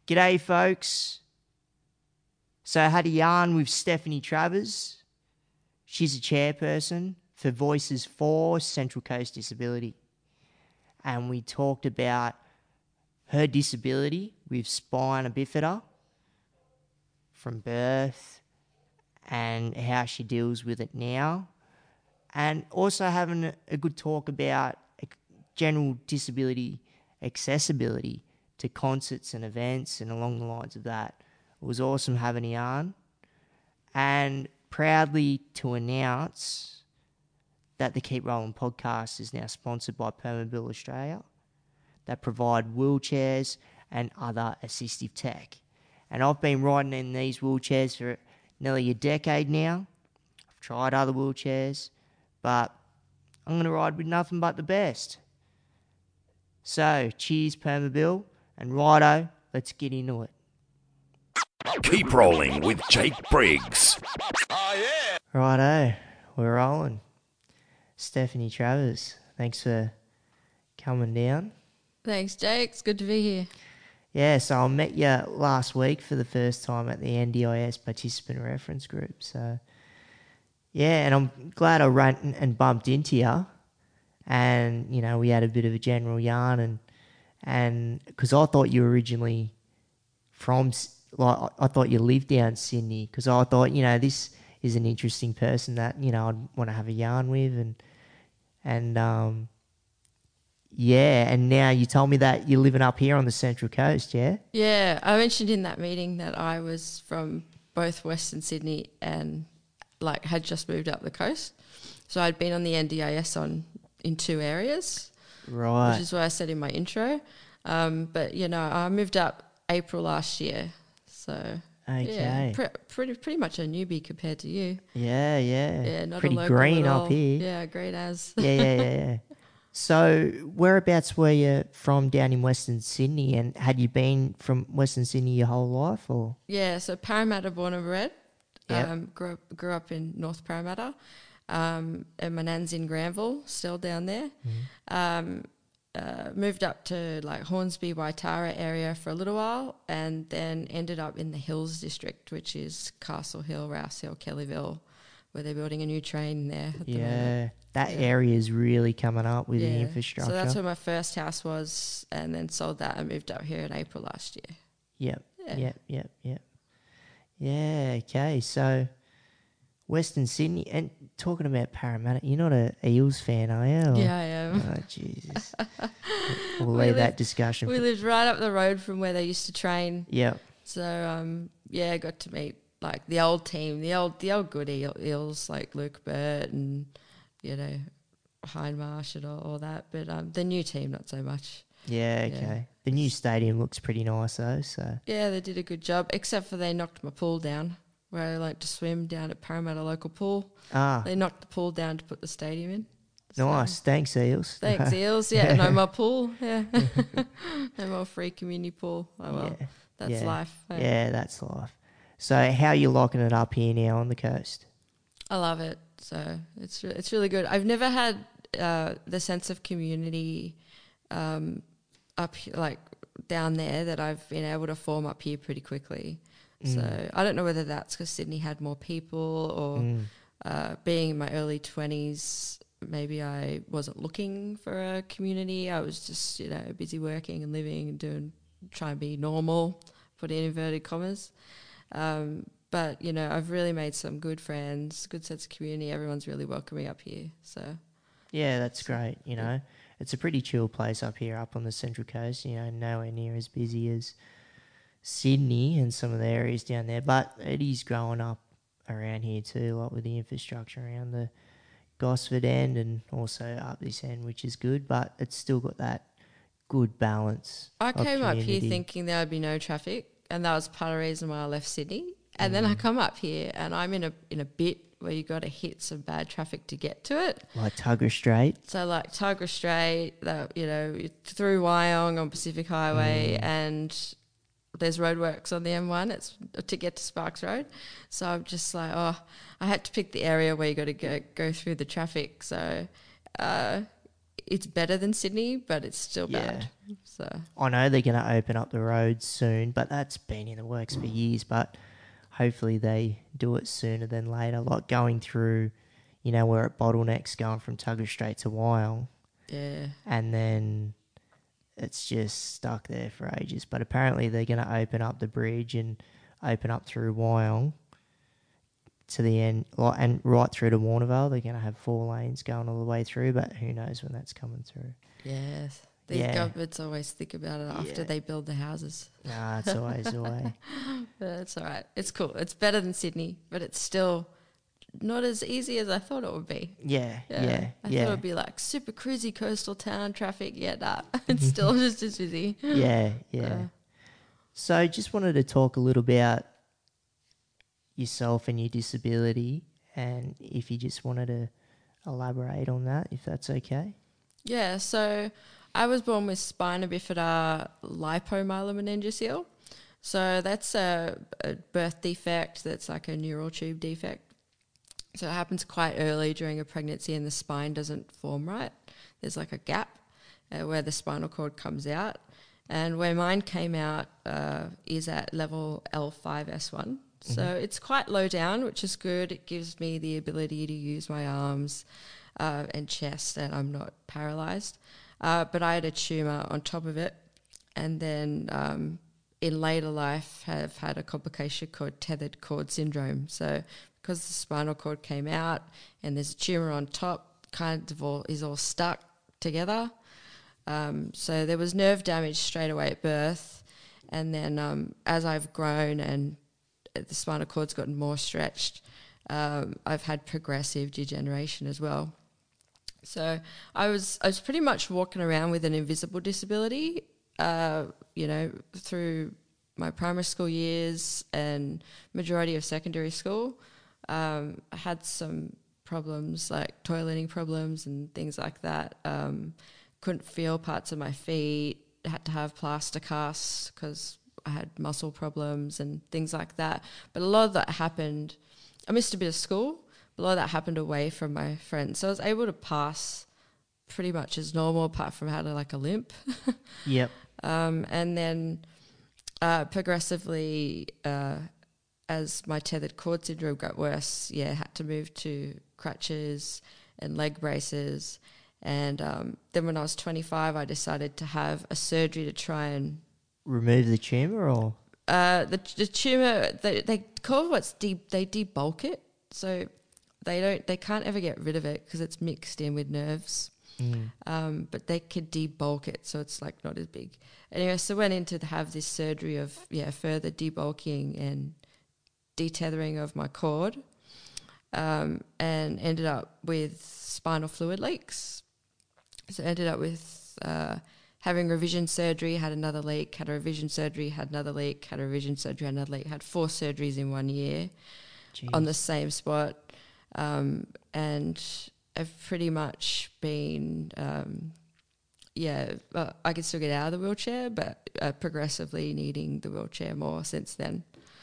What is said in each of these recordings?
G'day, folks. So I had a yarn with Stephanie Travers. She's a chairperson for Voices for Central Coast Disability. And we talked about her disability with spina bifida from birth and how she deals with it now. And also having a good talk about general disability accessibility to concerts and events and along the lines of that. It was awesome having a yarn. And proudly to announce that the Keep Rolling podcast is now sponsored by Permobil Australia that provide wheelchairs and other assistive tech. And I've been riding in these wheelchairs for nearly a decade now. I've tried other wheelchairs, but I'm going to ride with nothing but the best. So, cheers Permobil, and righto, let's get into it. Keep Rolling with Jake Briggs. Oh, yeah. Righto, we're rolling. Stephanie Travers, thanks for coming down. Thanks, Jake. It's good to be here. Yeah, so I met you last week for the first time at the NDIS Participant Reference Group. So, yeah, and I'm glad I ran and bumped into you. And, you know, we had a bit of a general yarn and because I thought you were originally from, like, I thought you lived down Sydney because I thought, you know, this is an interesting person that, you know, I'd want to have a yarn with and yeah, and now you told me that you're living up here on the Central Coast, yeah? Yeah, I mentioned in that meeting that I was from both Western Sydney and, like, had just moved up the coast. So I'd been on the NDIS in two areas, Right. which is what I said in my intro. But, you know, I moved up April last year. So, Okay. yeah, pretty much a newbie compared to you. Yeah. Yeah, not Pretty a local green at all. up here. Yeah, green as. Yeah. So, whereabouts were you from down in Western Sydney, and had you been from Western Sydney your whole life, or? Yeah, so Parramatta born and bred. Yep. Grew up in North Parramatta. And my nan's in Granville, still down there. Moved up to like Hornsby, Waitara area for a little while, and then ended up in the Hills District, which is Castle Hill, Rouse Hill, Kellyville, where they're building a new train there at the moment. Yeah, that area is really coming up with the infrastructure. So that's where my first house was, and then sold that and moved up here in April last year. Yep. Yeah, okay. So, Western Sydney, and talking about Parramatta, you're not a Eels fan, are you? Or- Yeah, I am. Oh, Jesus. We'll leave that discussion. We lived right up the road from where they used to train. Yep. So, I got to meet like the old team, the old good Eels like Luke Burt and, you know, Hindmarsh and all that. But the new team, not so much. Yeah, okay. Yeah. The new stadium looks pretty nice though, so. Yeah, they did a good job, except for they knocked my pool down where I like to swim down at Parramatta local pool. Ah, They knocked the pool down to put the stadium in. So, nice. Thanks, Eels. Thanks, Eels. Yeah, no more pool. Yeah. No more free community pool. Oh, well, Yeah. that's Yeah. life. Yeah, that's life. So how are you locking it up here now on the coast? I love it. So it's really good. I've never had the sense of community up here, like down there, that I've been able to form up here pretty quickly. So I don't know whether that's because Sydney had more people or being in my early 20s, maybe I wasn't looking for a community. I was just, you know, busy working and living and trying to be normal, put in inverted commas. But, you know, I've really made some good friends, good sense of community. Everyone's really welcoming up here. So, Yeah, that's great, you know. It's a pretty chill place up here, up on the Central Coast, you know, nowhere near as busy as Sydney and some of the areas down there. But it is growing up around here too, like with the infrastructure around the Gosford end and also up this end, which is good, but it's still got that good balance. I of came up here community. thinking there would be no traffic, and that was part of the reason why I left Sydney. And then I come up here and I'm in a bit where you got to hit some bad traffic to get to it. Like Tuggerah Strait. So like Tuggerah Strait, you know, through Wyong on Pacific Highway, and there's roadworks on the M1. It's to get to Sparks Road. So I'm just like, I had to pick the area where you got to go through the traffic. So it's better than Sydney, but it's still bad. So I know they're going to open up the roads soon, but that's been in the works for years. But hopefully they do it sooner than later. Like going through, we're at bottlenecks going from Tugger Strait to Wyong, yeah, and then it's just stuck there for ages. But apparently they're going to open up the bridge and open up through Wyong to the end, and right through to Warnervale. They're going to have 4 lanes going all the way through, but who knows when that's coming through. yes. These governments always think about it after they build the houses. Nah, it's always the way. But it's all right. It's cool. It's better than Sydney, but it's still not as easy as I thought it would be. Yeah. I thought it would be like super cruisy coastal town traffic. Yeah, nah. It's still just as busy. Yeah. So just wanted to talk a little about yourself and your disability, and if you just wanted to elaborate on that, if that's okay. Yeah, so I was born with spina bifida lipomyelomeningocele. So that's a birth defect that's like a neural tube defect. So it happens quite early during a pregnancy and the spine doesn't form right. There's like a gap where the spinal cord comes out. And where mine came out is at level L5S1. So it's quite low down, which is good. It gives me the ability to use my arms and chest, and I'm not paralysed. But I had a tumour on top of it, and then in later life have had a complication called tethered cord syndrome. So because the spinal cord came out and there's a tumour on top, kind of is all stuck together. So there was nerve damage straight away at birth, and then as I've grown and the spinal cord's gotten more stretched, I've had progressive degeneration as well. So I was pretty much walking around with an invisible disability, through my primary school years and majority of secondary school. I had some problems like toileting problems and things like that. Couldn't feel parts of my feet, had to have plaster casts because I had muscle problems and things like that. But a lot of that happened, I missed a bit of school, but a lot of that happened away from my friends. So I was able to pass pretty much as normal apart from having like a limp. Yep. And then progressively, as my tethered cord syndrome got worse, had to move to crutches and leg braces. And then when I was 25, I decided to have a surgery to try and remove the tumour, or the tumour. They call they debulk it, so they can't ever get rid of it because it's mixed in with nerves. But they could debulk it, so it's like not as big. Anyway, so went in to have this surgery of further debulking and detethering of my cord, and ended up with spinal fluid leaks. So ended up with having revision surgery, had another leak, had a revision surgery, had another leak, had a revision surgery, had another leak, had 4 surgeries in 1 year. Jeez. On the same spot. And I've pretty much been, I can still get out of the wheelchair, but progressively needing the wheelchair more since then.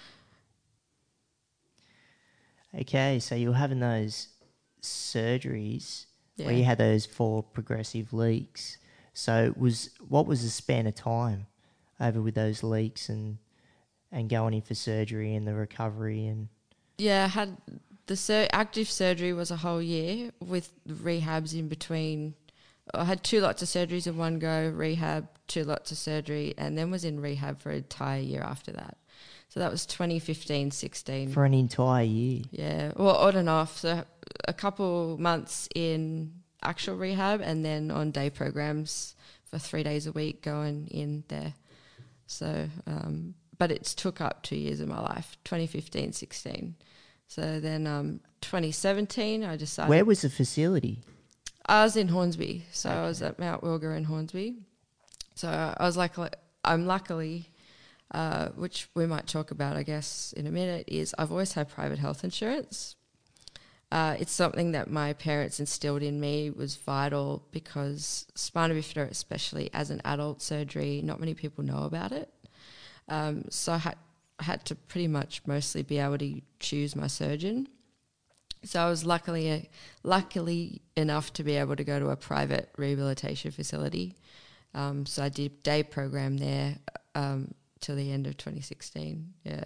Okay, so you were having those surgeries where you had those 4 progressive leaks. So what was the span of time over with those leaks and going in for surgery and the recovery? And I had the active surgery was a whole year with rehabs in between. I had 2 lots of surgeries in one go, rehab, 2 lots of surgery, and then was in rehab for an entire year after that. So that was 2015-16. For an entire year? Yeah, well, on and off. So a couple months in actual rehab and then on day programs for 3 days a week going in there. So, but it took up 2 years of my life, 2015-16. So then 2017 I decided... Where was the facility? I was in Hornsby. So I was at Mount Wilga in Hornsby. So I was I'm luckily... which we might talk about, I guess, in a minute, is I've always had private health insurance. It's something that my parents instilled in me, was vital because spina bifida, especially as an adult surgery, not many people know about it. So I had to pretty much mostly be able to choose my surgeon. So I was luckily enough to be able to go to a private rehabilitation facility. So I did day program there till the end of 2016. Yeah.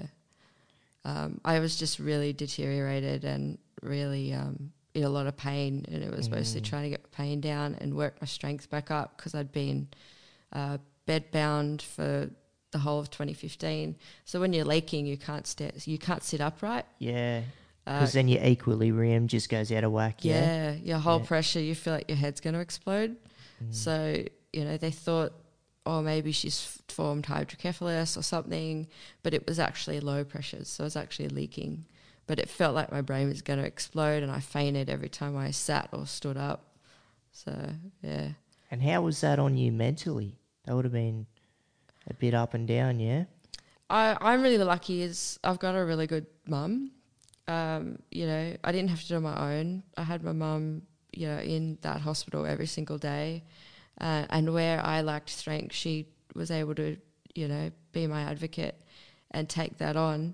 I was just really deteriorated and really in a lot of pain, and it was mostly trying to get my pain down and work my strength back up because I'd been bedbound for the whole of 2015. So when you're leaking, you can't sit upright. Yeah. Because then your equilibrium just goes out of whack. Yeah, your whole pressure, you feel like your head's going to explode. So, they thought, oh, maybe she's formed hydrocephalus or something, but it was actually low pressures, so it was actually leaking. But it felt like my brain was going to explode, and I fainted every time I sat or stood up. So, yeah. And how was that on you mentally? That would have been a bit up and down, yeah? I'm really lucky is I've got a really good mum. I didn't have to do it on my own. I had my mum, in that hospital every single day. And where I lacked strength, she was able to, be my advocate and take that on.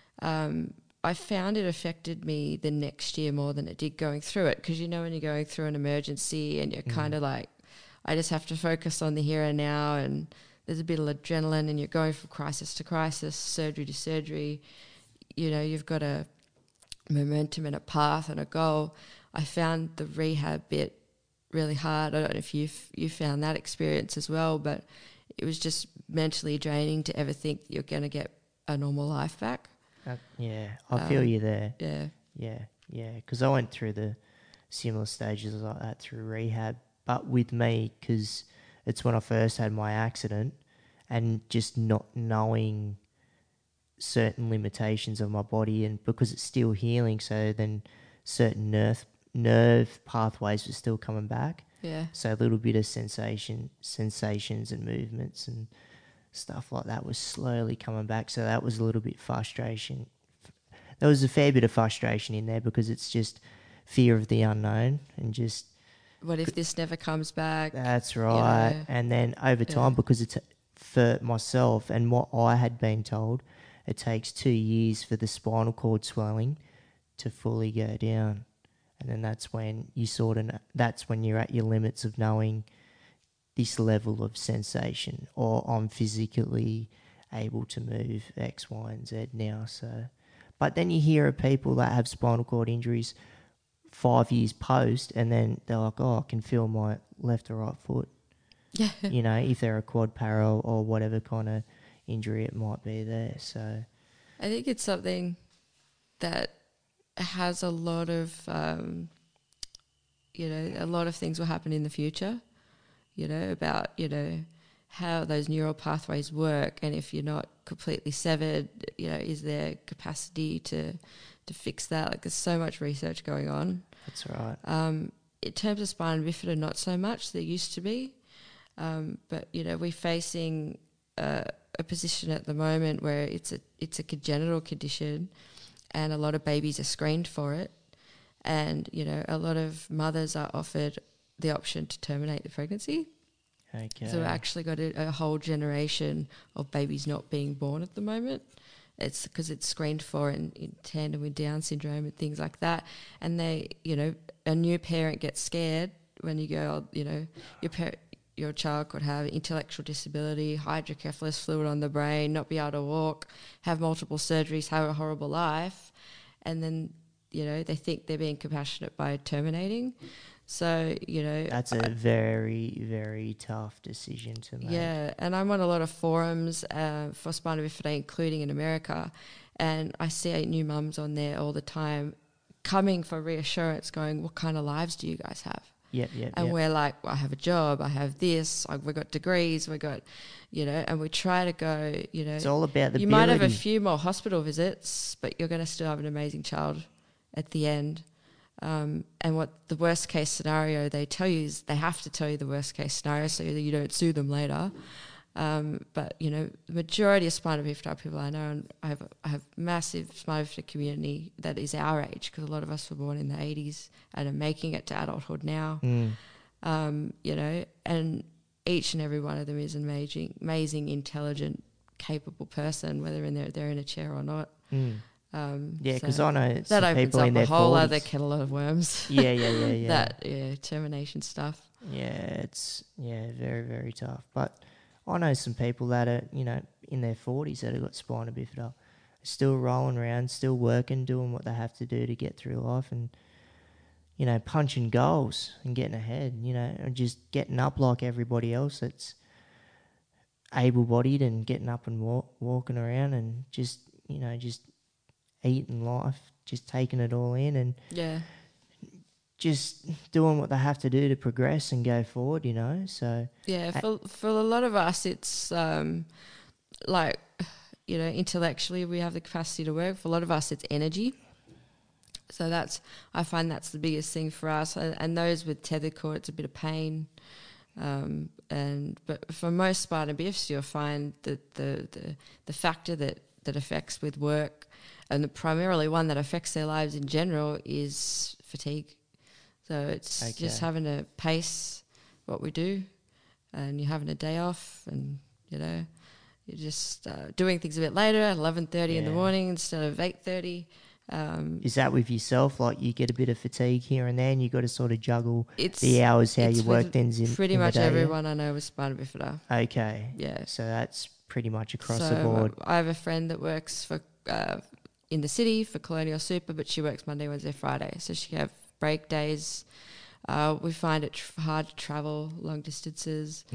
I found it affected me the next year more than it did going through it, because, when you're going through an emergency and you're kind of like, I just have to focus on the here and now, and there's a bit of adrenaline and you're going from crisis to crisis, surgery to surgery. You've got a momentum and a path and a goal. I found the rehab bit really hard. I don't know if you found that experience as well, but it was just mentally draining to ever think you're going to get a normal life back. I feel you there. Yeah. Because I went through the similar stages like that through rehab, but with me, because it's when I first had my accident, and just not knowing certain limitations of my body, and because it's still healing, so then certain nerve pathways were still coming back. Yeah. So a little bit of sensations and movements and stuff like that was slowly coming back. So that was a little bit frustration. There was a fair bit of frustration in there because it's just fear of the unknown and just... What if this never comes back? That's right. And then over time, because it's for myself and what I had been told, it takes 2 years for the spinal cord swelling to fully go down. And then that's when you're at your limits of knowing this level of sensation, or I'm physically able to move X, Y, and Z now. So, but then you hear of people that have spinal cord injuries 5 years post, and then they're like, oh, I can feel my left or right foot. Yeah. If they're a quad para or whatever kind of injury it might be there. So I think it's something that has a lot of, a lot of things will happen in the future, about, how those neural pathways work, and if you're not completely severed, is there capacity to fix that? Like, there's so much research going on. That's right. In terms of spina bifida, not so much. There used to be. But, we're facing a position at the moment where it's a congenital condition, and a lot of babies are screened for it. And, a lot of mothers are offered the option to terminate the pregnancy. Okay. So we've actually got a whole generation of babies not being born at the moment. It's because it's screened for in tandem with Down syndrome and things like that. And they, a new parent gets scared when you go, your child could have intellectual disability, hydrocephalus, fluid on the brain, not be able to walk, have multiple surgeries, have a horrible life. And then, they think they're being compassionate by terminating. So, that's a very, very tough decision to make. Yeah, and I'm on a lot of forums for spina bifida, including in America, and I see new mums on there all the time coming for reassurance, going, what kind of lives do you guys have? And we're like, well, I have a job, I have this, we've got degrees, we've got, and we try to go, It's all about the You might have a few more hospital visits, but you're going to still have an amazing child at the end. And what the worst case scenario they tell you is they have to tell you the worst case scenario so that you don't sue them later. But, the majority of spina bifida people I know, and I have massive spina bifida community that is our age, because a lot of us were born in the 80s and are making it to adulthood now. And each and every one of them is an amazing, intelligent, capable person, whether they're in a chair or not. Because I know that some opens people up in their a whole 40s. other kettle of worms. Yeah. That termination stuff. Yeah, it's very, very tough. But I know some people that are, in their 40s that have got spina bifida, still rolling around, still working, doing what they have to do to get through life, and punching goals and getting ahead. And just getting up like everybody else that's able-bodied and getting up and walking around and just eating life, just taking it all in and Yeah. just doing what they have to do to progress and go forward, so... Yeah, for a lot of us, it's like, intellectually we have the capacity to work. For a lot of us, it's energy. So I find that's the biggest thing for us. And those with tethered cord, it's a bit of pain. But for most spina bifs, you'll find that the factor that affects with work, and the primarily one that affects their lives in general, is fatigue. So it's just having to pace what we do, and you're having a day off, and you're just doing things a bit later at 11:30 in the morning instead of 8:30. Is that with yourself? Like, you get a bit of fatigue here and there, and you got to sort of juggle the hours how your work ends in pretty in much the day, everyone I know with spina bifida. Okay. Yeah. So that's pretty much across the board. I have a friend that works for in the city for Colonial Super, but she works Monday, Wednesday, Friday, so she can have break days. We find it hard to travel long distances.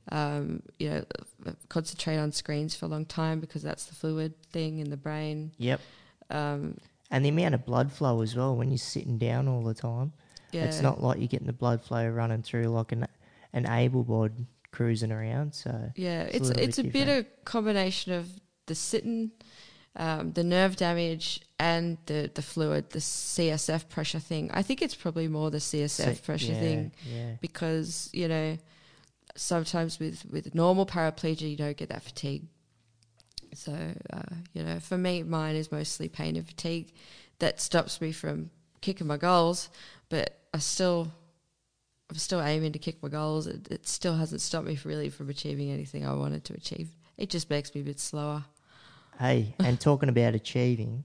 Concentrate on screens for a long time because that's the fluid thing in the brain. Yep. And the amount of blood flow as well when you're sitting down all the time. Yeah. It's not like you're getting the blood flow running through like an able-bodied cruising around. So yeah, it's a bit of combination of the sitting, the nerve damage, and the fluid, the CSF pressure thing. I think it's probably more the CSF pressure thing, because sometimes with normal paraplegia you don't get that fatigue. So, for me, mine is mostly pain and fatigue that stops me from kicking my goals, but I'm still aiming to kick my goals. It still hasn't stopped me really from achieving anything I wanted to achieve. It just makes me a bit slower. Hey, and talking about achieving,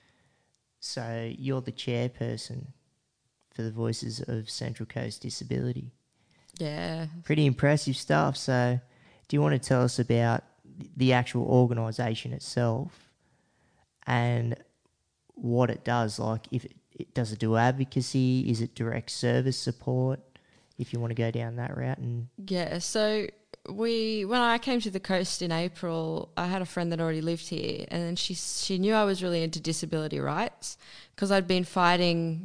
so you're the chairperson for the Voices of Central Coast Disability. Yeah. Pretty impressive stuff. So do you want to tell us about the actual organisation itself and what it does? Like, if it does it do advocacy? Is it direct service support? If you want to go down that route. So when I came to the coast in April, I had a friend that already lived here, and then she knew I was really into disability rights because I'd been fighting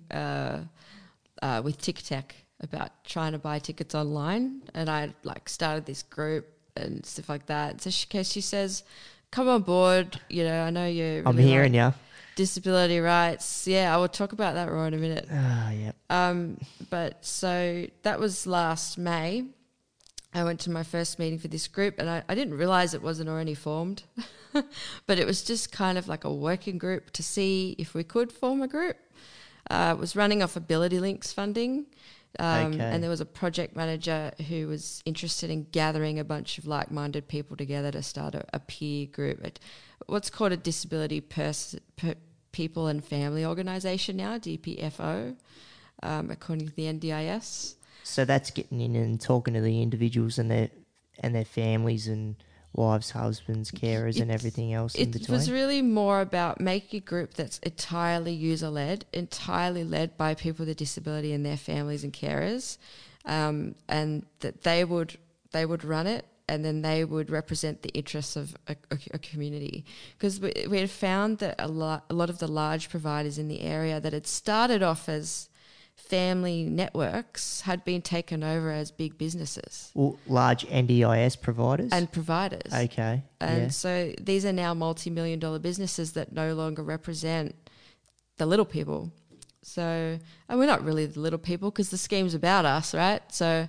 with Ticketek about trying to buy tickets online, and I started this group and stuff like that. So she says, "Come on board. I know you're. Really I'm hearing you. Disability rights. Yeah, I will talk about that right in a minute. Yeah. But so that was last May. I went to my first meeting for this group, and I didn't realise it wasn't already formed, but it was just kind of like a working group to see if we could form a group. It was running off Ability Links funding. And there was a project manager who was interested in gathering a bunch of like-minded people together to start a peer group. What's called a Disability People and Family Organisation now, DPFO, according to the NDIS. So that's getting in and talking to the individuals and their families and wives, husbands, carers, and everything else in between. It was really more about making a group that's entirely user-led, entirely led by people with a disability and their families and carers, and that they would run it, and then they would represent the interests of a community. Because we had found that a lot of the large providers in the area that had started off as family networks had been taken over as big businesses. Well, large NDIS providers? And providers. Okay. And so these are now multi-million-dollar businesses that no longer represent the little people. So, and we're not really the little people because the scheme's about us, right? So,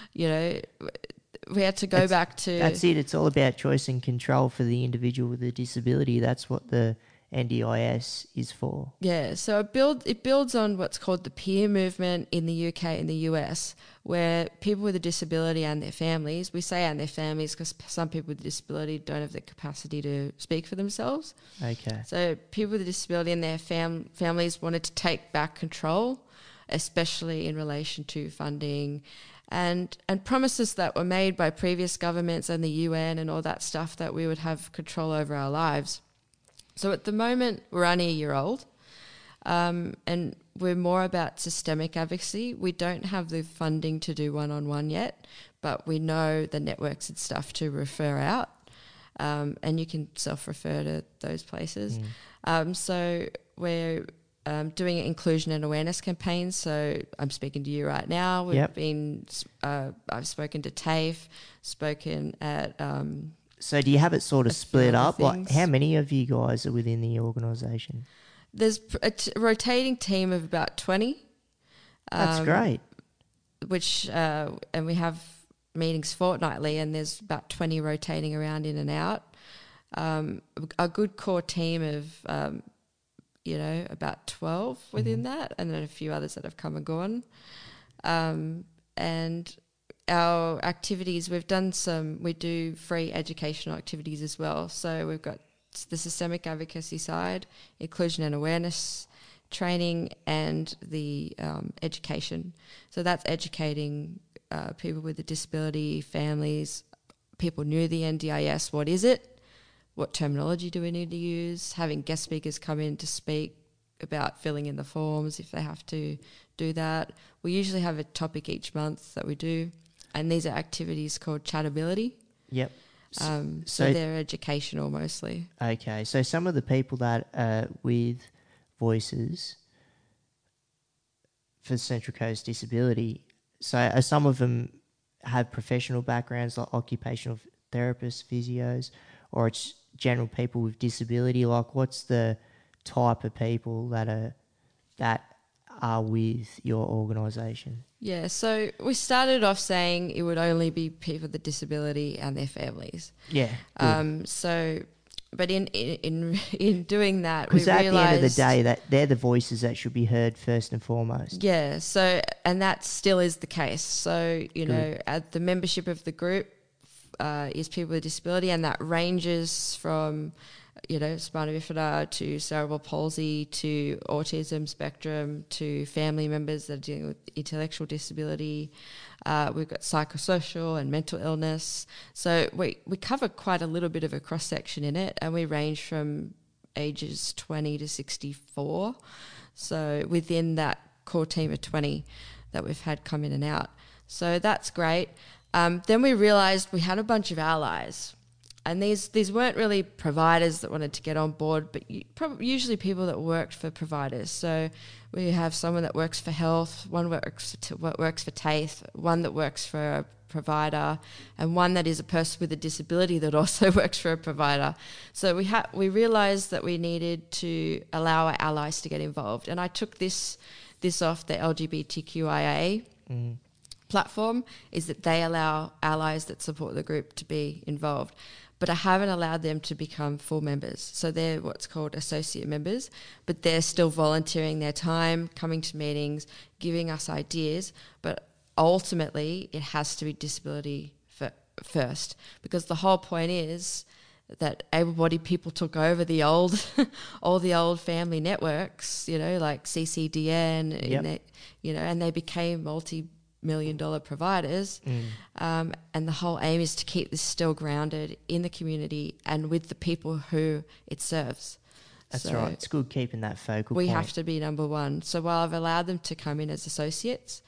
we had to go back to... That's it. It's all about choice and control for the individual with a disability. That's what the NDIS is for. Yeah, so it builds on what's called the peer movement in the UK and the US, where people with a disability and their families, we say and their families because some people with a disability don't have the capacity to speak for themselves. Okay. So people with a disability and their families wanted to take back control, especially in relation to funding and promises that were made by previous governments and the UN and all that stuff that we would have control over our lives. So at the moment, we're only a year old, and we're more about systemic advocacy. We don't have the funding to do one-on-one yet, but we know the networks and stuff to refer out, and you can self-refer to those places. So we're doing inclusion and awareness campaigns. So I'm speaking to you right now. I've spoken to TAFE, spoken at... So do you have it sort of split up? things. Like, how many of you guys are within the organisation? There's a rotating team of about 20. That's great. Which and we have meetings fortnightly, and there's about 20 rotating around in and out. A good core team of about 12 within that, and then a few others that have come and gone. And our activities, we do free educational activities as well. So we've got the systemic advocacy side, inclusion and awareness training, and the education. So that's educating people with a disability, families, people new to the NDIS. What is it? What terminology do we need to use? Having guest speakers come in to speak about filling in the forms if they have to do that. We usually have a topic each month that we do, and these are activities called Chatability. Yep. So they're educational mostly. Okay, so some of the people that are with Voices for Central Coast Disability, so some of them have professional backgrounds like occupational therapists, physios, or it's general people with disability? Like, what's the type of people that are with your organisation? Yeah, so we started off saying it would only be people with a disability and their families. Yeah. But in doing that, we because at realised, the end of the day, that they're the voices that should be heard first and foremost. Yeah. So, and that still is the case. So, at the membership of the group is people with disability, and that ranges from spina bifida to cerebral palsy to autism spectrum to family members that are dealing with intellectual disability. We've got psychosocial and mental illness. So we cover quite a little bit of a cross-section in it, and we range from ages 20 to 64. So within that core team of 20 that we've had come in and out. So that's great. Then we realised we had a bunch of allies. And these weren't really providers that wanted to get on board, but usually people that worked for providers. So we have someone that works for health, one works for TAFE, one that works for a provider, and one that is a person with a disability that also works for a provider. So we realised that we needed to allow our allies to get involved. And I took this off the LGBTQIA platform, is that they allow allies that support the group to be involved. But I haven't allowed them to become full members. So they're what's called associate members, but they're still volunteering their time, coming to meetings, giving us ideas. But ultimately, it has to be disability first, because the whole point is that able-bodied people took over the old, all the old family networks, like CCDN, Yep. And they became multi-million-dollar providers, and the whole aim is to keep this still grounded in the community and with the people who it serves. That's right. It's good keeping that focal We point. have to be number one. So while I've allowed them to come in as associates,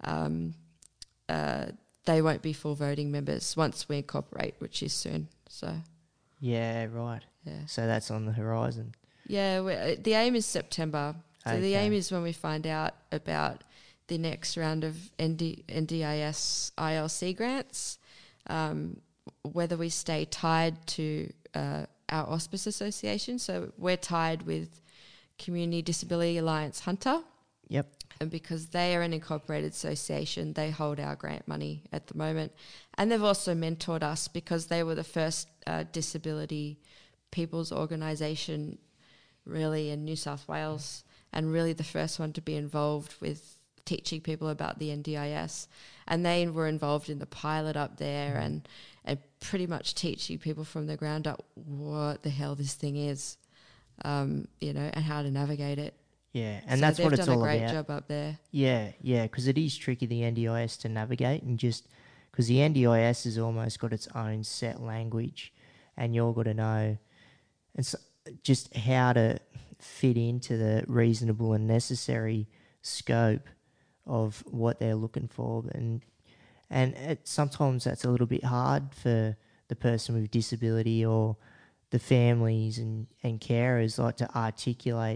they won't be full voting members once we incorporate, which is soon. So Yeah, right. yeah. So that's on the horizon. Yeah, the aim is September. So the Okay. aim is when we find out about the next round of NDIS ILC grants, whether we stay tied to our Auspice Association. So we're tied with Community Disability Alliance Hunter. Yep. And because they are an incorporated association, they hold our grant money at the moment. And they've also mentored us because they were the first disability people's organisation really in New South Wales, and really the first one to be involved with teaching people about the NDIS. And they were involved in the pilot up there and pretty much teaching people from the ground up what the hell this thing is, and how to navigate it. Yeah, and So that's what they've it's done a all great about. job up there. Yeah, because it is tricky, the NDIS, to navigate, and just because the NDIS has almost got its own set language, and you're got to know and so just how to fit into the reasonable and necessary scope of what they're looking for, and sometimes that's a little bit hard for the person with disability or the families and carers, like, to articulate,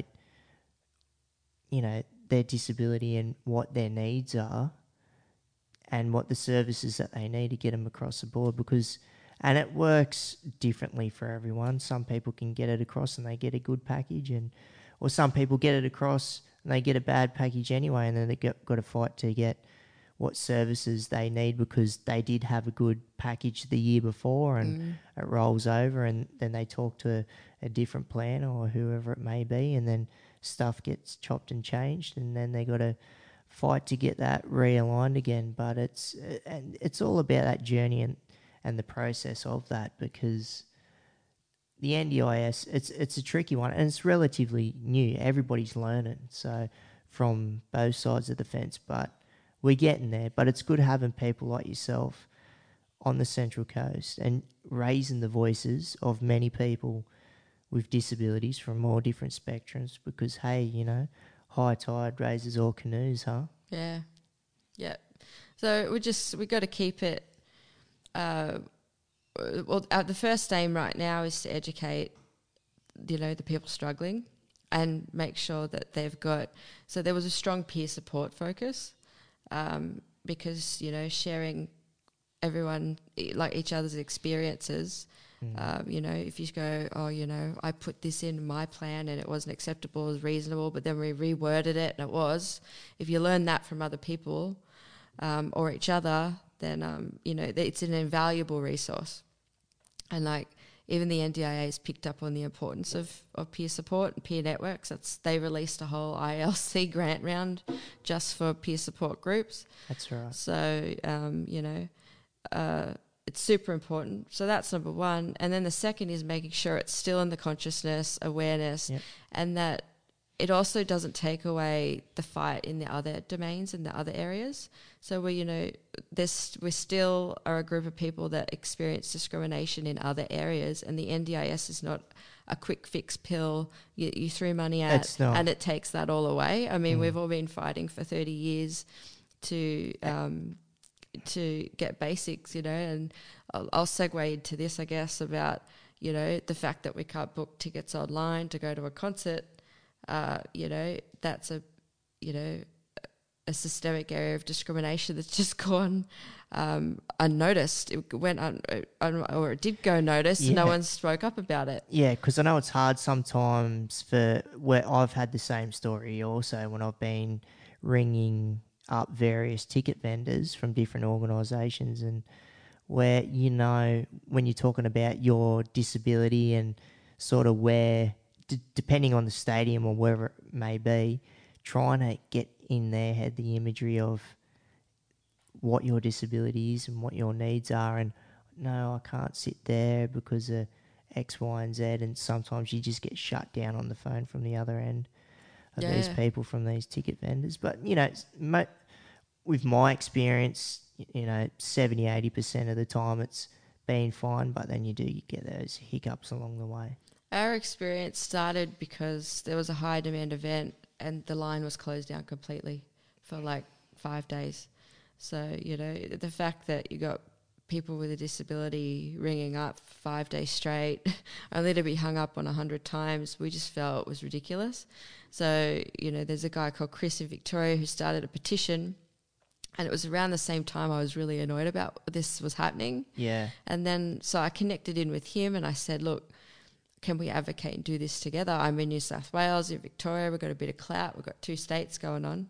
their disability and what their needs are and what the services that they need to get them across the board, and it works differently for everyone. Some people can get it across and they get a good package, or some people get it across and they get a bad package anyway, and then they've got to fight to get what services they need because they did have a good package the year before, and it rolls over, and then they talk to a different plan or whoever it may be, and then stuff gets chopped and changed, and then they got to fight to get that realigned again. But it's all about that journey and the process of that, because the NDIS, it's a tricky one, and it's relatively new. Everybody's learning, so from both sides of the fence, but we're getting there. But it's good having people like yourself on the Central Coast and raising the voices of many people with disabilities from all different spectrums, because, hey, high tide raises all canoes, huh? Yeah. Yeah. So we got to keep it. The first aim right now is to educate, the people struggling, and make sure that they've got. So there was a strong peer support focus, because sharing everyone, like, each other's experiences. If you go, I put this in my plan and it wasn't acceptable, it was reasonable, but then we reworded it and it was. If you learn that from other people or each other, then, it's an invaluable resource. And, like, even the NDIA has picked up on the importance of peer support and peer networks. They released a whole ILC grant round just for peer support groups. That's right. So, it's super important. So that's number one. And then the second is making sure it's still in the consciousness, awareness, and that it also doesn't take away the fight in the other domains and the other areas. So we still are a group of people that experience discrimination in other areas, and the NDIS is not a quick fix pill you threw money at and it takes that all away. I mean, we've all been fighting for 30 years to get basics, and I'll segue into this, I guess, about, the fact that we can't book tickets online to go to a concert. That's a systemic area of discrimination that's just gone unnoticed. It went or it did go noticed. Yeah. No one spoke up about it. Yeah, because I know it's hard sometimes where I've had the same story also when I've been ringing up various ticket vendors from different organisations, and where, when you're talking about your disability and sort of where, depending on the stadium or wherever it may be, trying to get in their head the imagery of what your disability is and what your needs are, and no, I can't sit there because of X, Y, and Z, and sometimes you just get shut down on the phone from the other end of these people from these ticket vendors. But, with my experience, 70-80% of the time it's been fine, but then you get those hiccups along the way. Our experience started because there was a high demand event and the line was closed down completely for like 5 days. So, the fact that you got people with a disability ringing up 5 days straight only to be hung up on 100 times, we just felt was ridiculous. So, there's a guy called Chris in Victoria who started a petition, and it was around the same time I was really annoyed about this was happening. Yeah. And then, so I connected in with him and I said, look, can we advocate and do this together? I'm in New South Wales, in Victoria, we've got a bit of clout, we've got 2 states going on.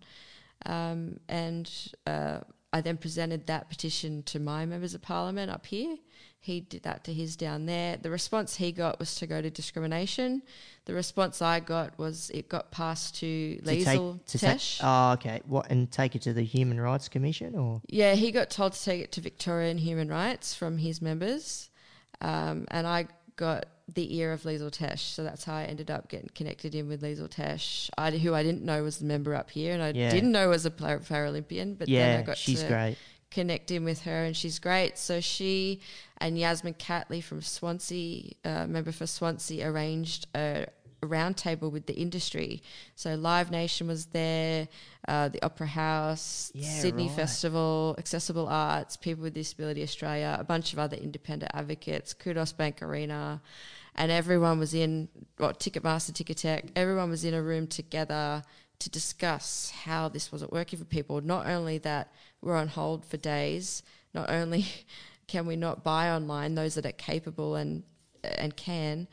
I then presented that petition to my members of parliament up here. He did that to his down there. The response he got was to go to discrimination. The response I got was it got passed to Liesl Tesh. Okay. What, and take it to the Human Rights Commission, or? Yeah, he got told to take it to Victorian Human Rights from his members. And I got the ear of Liesl Tesh. So that's how I ended up getting connected in with Liesl Tesh, who I didn't know was the member up here, and I didn't know was a Paralympian, but then I got she's to great. connect in with her, and she's great. So she and Yasmin Catley from Swansea, member for Swansea, arranged a roundtable with the industry. So Live Nation was there, the Opera House, Sydney Festival, Accessible Arts, People with Disability Australia, a bunch of other independent advocates, Kudos Bank Arena, and everyone was in, Ticketmaster, Ticketek, everyone was in a room together to discuss how this wasn't working for people. Not only that we're on hold for days, not only can we not buy online, those that are capable and can,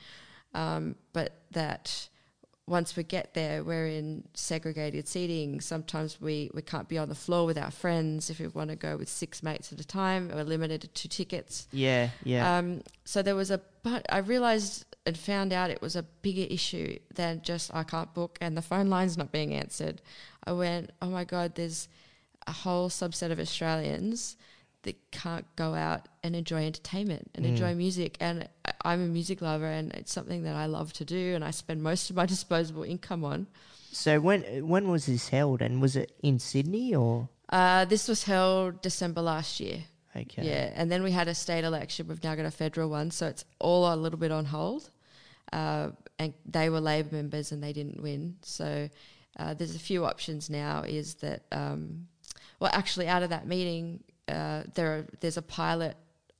but that once we get there, we're in segregated seating. Sometimes we can't be on the floor with our friends. If we want to go with 6 mates at a time, we're limited to 2 tickets. Yeah. So there was but I realised and found out it was a bigger issue than just I can't book and the phone line's not being answered. I went, oh my God, there's a whole subset of Australians that can't go out and enjoy entertainment and enjoy music. And I'm a music lover, and it's something that I love to do, and I spend most of my disposable income on. So when was this held, and was it in Sydney or? This was held December last year. Okay. Yeah, and then we had a state election. We've now got a federal one, so it's all a little bit on hold. And they were Labor members and they didn't win. So there's a few options now is that, actually out of that meeting, there's a pilot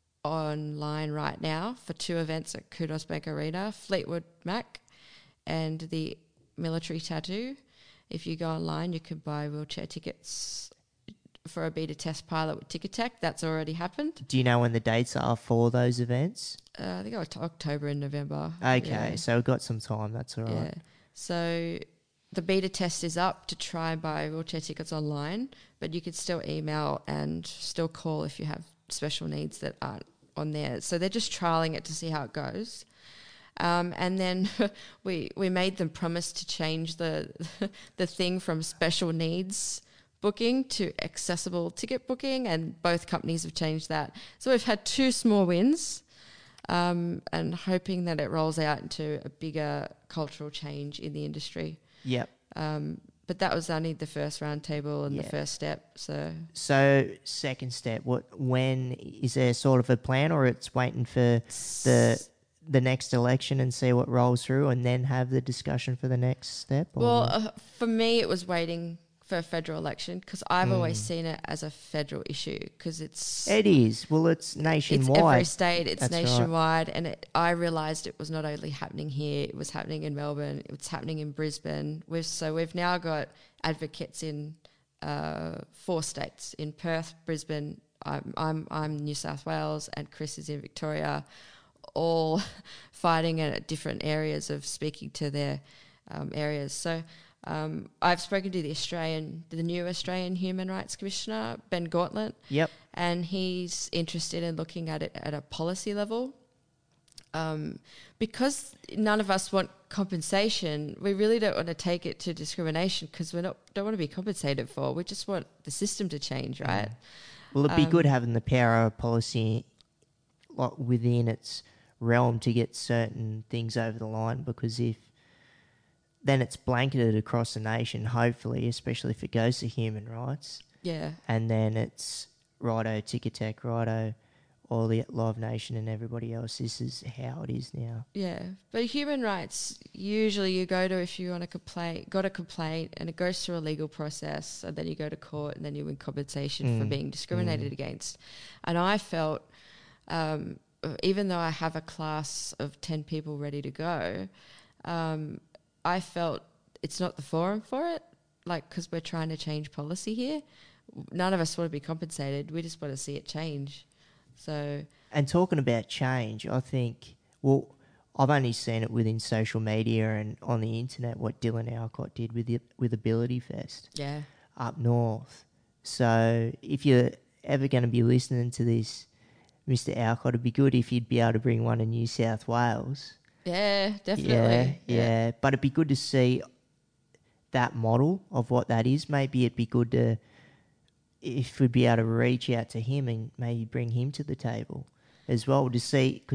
online right now for 2 events at Kudos Bank Arena, Fleetwood Mac and the Military Tattoo. If you go online, you can buy wheelchair tickets for a beta test pilot with Ticketek. That's already happened. Do you know when the dates are for those events? I think it was October and November. Okay, so we've got some time. That's all right. Yeah. So the beta test is up to try and buy wheelchair tickets online, but you could still email and still call if you have special needs that aren't on there. So they're just trialling it to see how it goes. And then we made them promise to change the thing from special needs booking to accessible ticket booking, and both companies have changed that. So we've had 2 small wins, and hoping that it rolls out into a bigger cultural change in the industry. Yep. But that was only the first roundtable and the first step. So second step, when is there sort of a plan, or it's waiting for the next election and see what rolls through and then have the discussion for the next step? Or? Well, for me, it was waiting for a federal election because I've always seen it as a federal issue because it is. Well, it's nationwide. It's every state. It's That's nationwide. Right. And I realised it was not only happening here, it was happening in Melbourne, it was happening in Brisbane. We've now got advocates in 4 states, in Perth, Brisbane, I'm New South Wales, and Chris is in Victoria, all fighting at different areas of speaking to their areas. So I've spoken to the new Australian Human Rights Commissioner, Ben Gauntlet. Yep. And he's interested in looking at it at a policy level. Because none of us want compensation, we really don't want to take it to discrimination because we don't want to be compensated for. We just want the system to change, right? Well, it'd be good having the power of policy within its realm to get certain things over the line, because then it's blanketed across the nation, hopefully, especially if it goes to human rights. Yeah. And then it's righto, Ticketek, righto, all the Live Nation and everybody else. This is how it is now. Yeah. But human rights, usually you go to, if you want to got a complaint, and it goes through a legal process, and then you go to court, and then you win compensation for being discriminated against. And I felt, even though I have a class of 10 people ready to go, I felt it's not the forum for it, because we're trying to change policy here. None of us want to be compensated. We just want to see it change. So, and talking about change, I think, I've only seen it within social media and on the internet what Dylan Alcott did with Ability Fest up north. So if you're ever going to be listening to this, Mr. Alcott, it'd be good if you'd be able to bring one in New South Wales. Yeah, definitely. Yeah. But it'd be good to see that model of what that is. Maybe it'd be good to, if we'd be able to reach out to him and maybe bring him to the table as well to see, because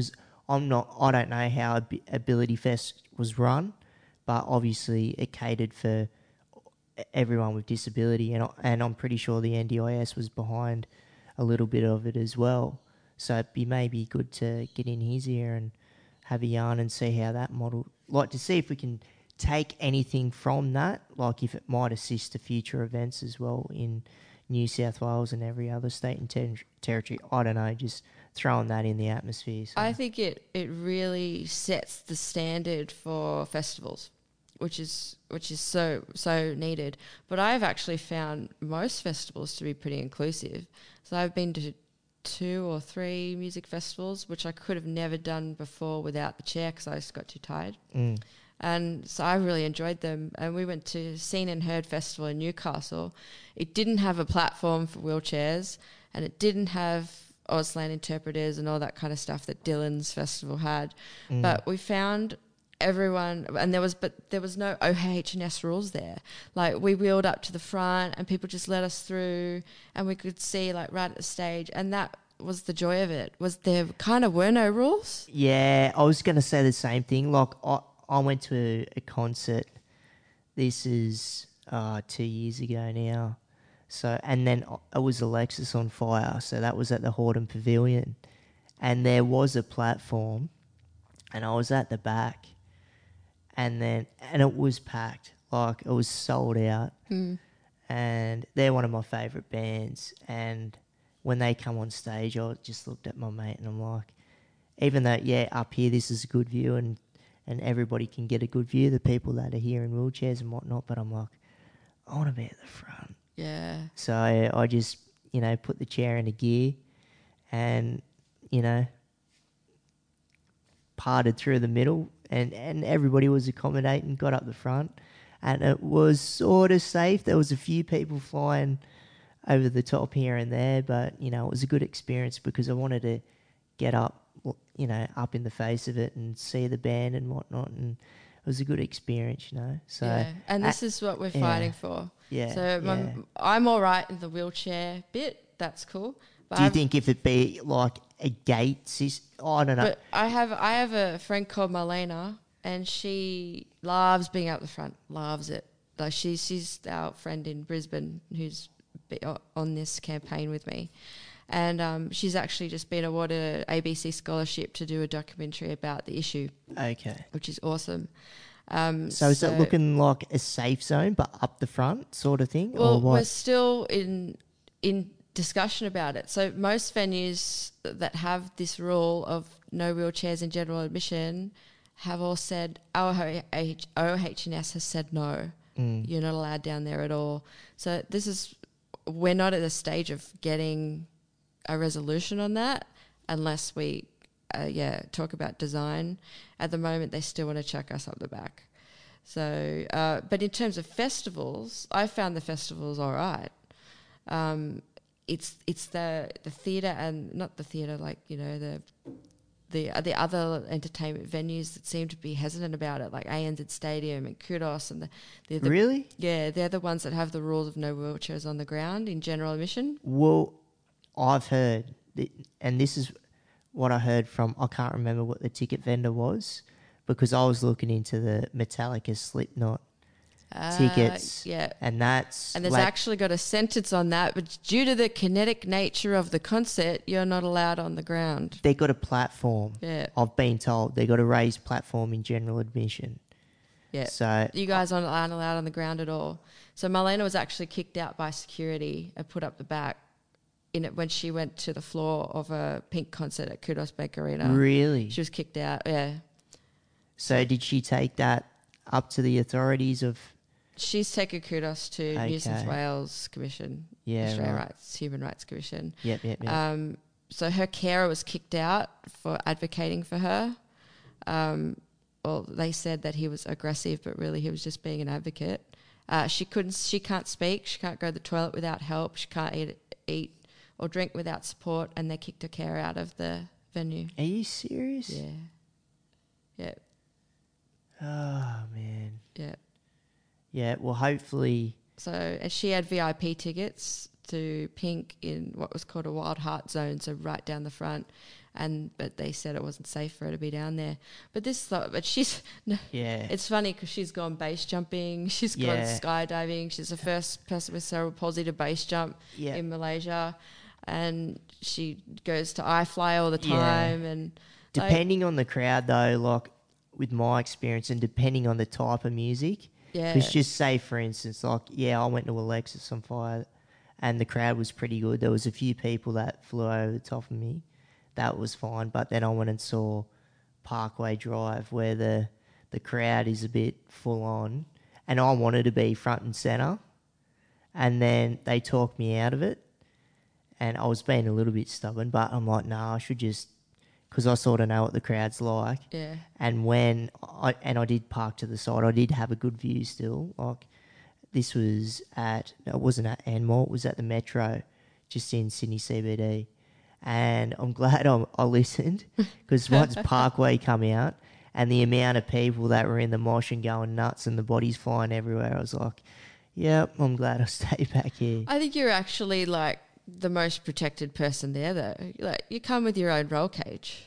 I don't know how Ability Fest was run, but obviously it catered for everyone with disability, and I'm pretty sure the NDIS was behind a little bit of it as well. So it'd be maybe good to get in his ear and have a yarn and see how that model, like to see if we can take anything from that, like if it might assist to future events as well in New South Wales and every other state and territory. I don't know, just throwing that in the atmosphere. So. I think it really sets the standard for festivals, which is so needed. But I've actually found most festivals to be pretty inclusive. So I've been to 2 or 3 music festivals, which I could have never done before without the chair because I just got too tired. And so I really enjoyed them. And we went to Seen and Heard Festival in Newcastle. It didn't have a platform for wheelchairs, and it didn't have Auslan interpreters and all that kind of stuff that Dylan's festival had. But we found everyone, and there was no OHS rules there. Like, we wheeled up to the front and people just let us through, and we could see like right at the stage, and that was the joy of it. Was there kind of were no rules. Yeah, I was going to say the same thing. Like, I went to a concert. This is 2 years ago now. So, and then it was Alexis on Fire. So that was at the Hordern Pavilion, and there was a platform, and I was at the back, and it was packed. Like, it was sold out. And they're one of my favourite bands. And when they come on stage, I just looked at my mate and I'm like, even though, up here this is a good view and everybody can get a good view, the people that are here in wheelchairs and whatnot, but I'm like, I want to be at the front. Yeah. So I just, put the chair into gear and, parted through the middle, and everybody was accommodating, got up the front, and it was sort of safe. There was a few people flying over the top here and there, but, it was a good experience because I wanted to get up, up in the face of it and see the band and whatnot, and it was a good experience, So, yeah. And this is what we're fighting for. Yeah. So I'm all right in the wheelchair bit. That's cool. But do you think if it be like a gate system? I don't know. But I have a friend called Marlena, and she loves being out the front. Loves it. Like, she's our friend in Brisbane who's on this campaign with me. And she's actually just been awarded an ABC scholarship to do a documentary about the issue. Okay. Which is awesome. So is that looking like a safe zone, but up the front sort of thing? Well, or what? we're still in discussion about it. So most venues that have this rule of no wheelchairs in general admission have all said, our OHS has said no. You're not allowed down there at all. So we're not at the stage of getting a resolution on that unless we talk about design. At the moment, they still want to chuck us up the back. So, but in terms of festivals, I found the festivals all right. It's the theatre, and not the theatre, like, the other entertainment venues that seem to be hesitant about it, like ANZ Stadium and Kudos, and the Really? Yeah, they're the ones that have the rules of no wheelchairs on the ground in general admission. Well, I've heard, and this is what I heard from, I can't remember what the ticket vendor was, because I was looking into the Metallica Slipknot tickets. Yeah. And there's actually got a sentence on that, but due to the kinetic nature of the concert, you're not allowed on the ground. They got a platform. Yeah. I've been told they got a raised platform in general admission. Yeah. So you guys aren't allowed on the ground at all. So Marlena was actually kicked out by security and put up the back in it when she went to the floor of a Pink concert at Kudos Bank Arena. Really? She was kicked out, yeah. So did she take that up to the authorities of... She's taken Kudos to New South Wales Commission, Australian Human Rights Commission. Yep. So her carer was kicked out for advocating for her. Well, they said that he was aggressive, but really he was just being an advocate. She can't speak. She can't go to the toilet without help. She can't eat or drink without support, and they kicked her carer out of the venue. Are you serious? Yeah. Yeah. Oh, man. Yeah. Yeah, well, hopefully... So, and she had VIP tickets to Pink in what was called a Wild Heart Zone, so right down the front. But they said it wasn't safe for her to be down there. But she's Yeah. It's funny because she's gone base jumping, she's gone Yeah. skydiving. She's the first person with cerebral palsy to base jump Yeah. in Malaysia, and she goes to iFly all the Yeah. time. And Depending on the crowd, though, like with my experience, and depending on the type of music, yeah, because just say, for instance, like, I went to Alexis on Fire, and the crowd was pretty good. There was a few people that flew over the top of me. That was fine. But then I went and saw Parkway Drive, where the crowd is a bit full on, and I wanted to be front and centre, and then they talked me out of it, and I was being a little bit stubborn, but I'm like, nah, I should just, because I sort of know what the crowd's like. yeah, And when I did park to the side, I did have a good view still. Like, this was it wasn't at Enmore, it was at the Metro, just in Sydney CBD. And I'm glad I listened, because once Parkway come out and the amount of people that were in the mosh and going nuts and the bodies flying everywhere, I was like, yep, I'm glad I stayed back here. I think you're actually like the most protected person there, though. Like, you come with your own roll cage.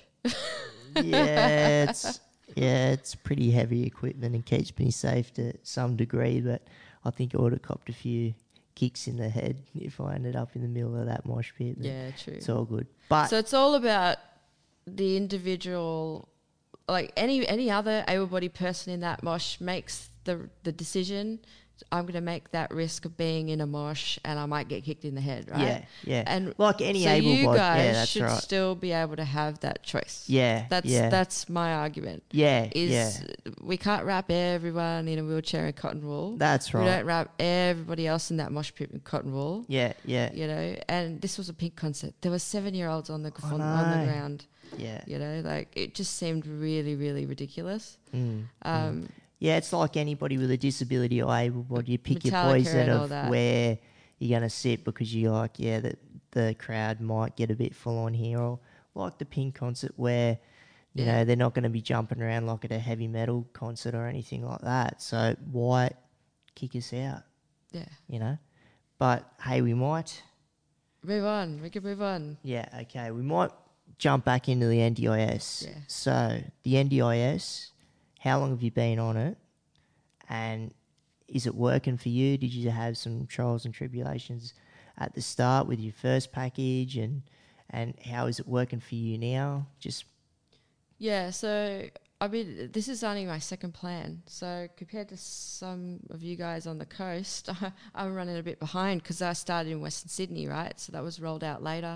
Yeah, it's pretty heavy equipment and keeps me safe to some degree, but I think I would have copped a few kicks in the head if I ended up in the middle of that mosh pit. Yeah, true. It's all good. But So it's all about the individual. Like any other able-bodied person in that mosh makes the decision. I'm going to make that risk of being in a mosh, and I might get kicked in the head, right? Yeah. And like any so able-bodied, you guys that's should right. still be able to have that choice. Yeah, That's my argument. Yeah, We can't wrap everyone in a wheelchair in cotton wool. That's right. We don't wrap everybody else in that mosh pit in cotton wool. Yeah. You know, and this was a Pink concert. There were 7-year-olds on the I on know. the ground. Yeah. You know, like, it just seemed really, really ridiculous. Yeah, it's like anybody with a disability or able-bodied. You pick your Metallica poison and all of that. where you're going to sit, because you're like, the crowd might get a bit full on here. Or like the Pink concert, where, you know, they're not going to be jumping around like at a heavy metal concert or anything like that. So why kick us out, Yeah. you know? But, hey, we might... Move on. We can move on. Yeah, okay. We might jump back into the NDIS. Yeah. So, the NDIS, how long have you been on it? And is it working for you? Did you have some trials and tribulations at the start with your first package? And how is it working for you now? Just... Yeah, so, I mean, this is only my second plan. So compared to some of you guys on the coast, I'm running a bit behind because I started in Western Sydney, right? So that was rolled out later.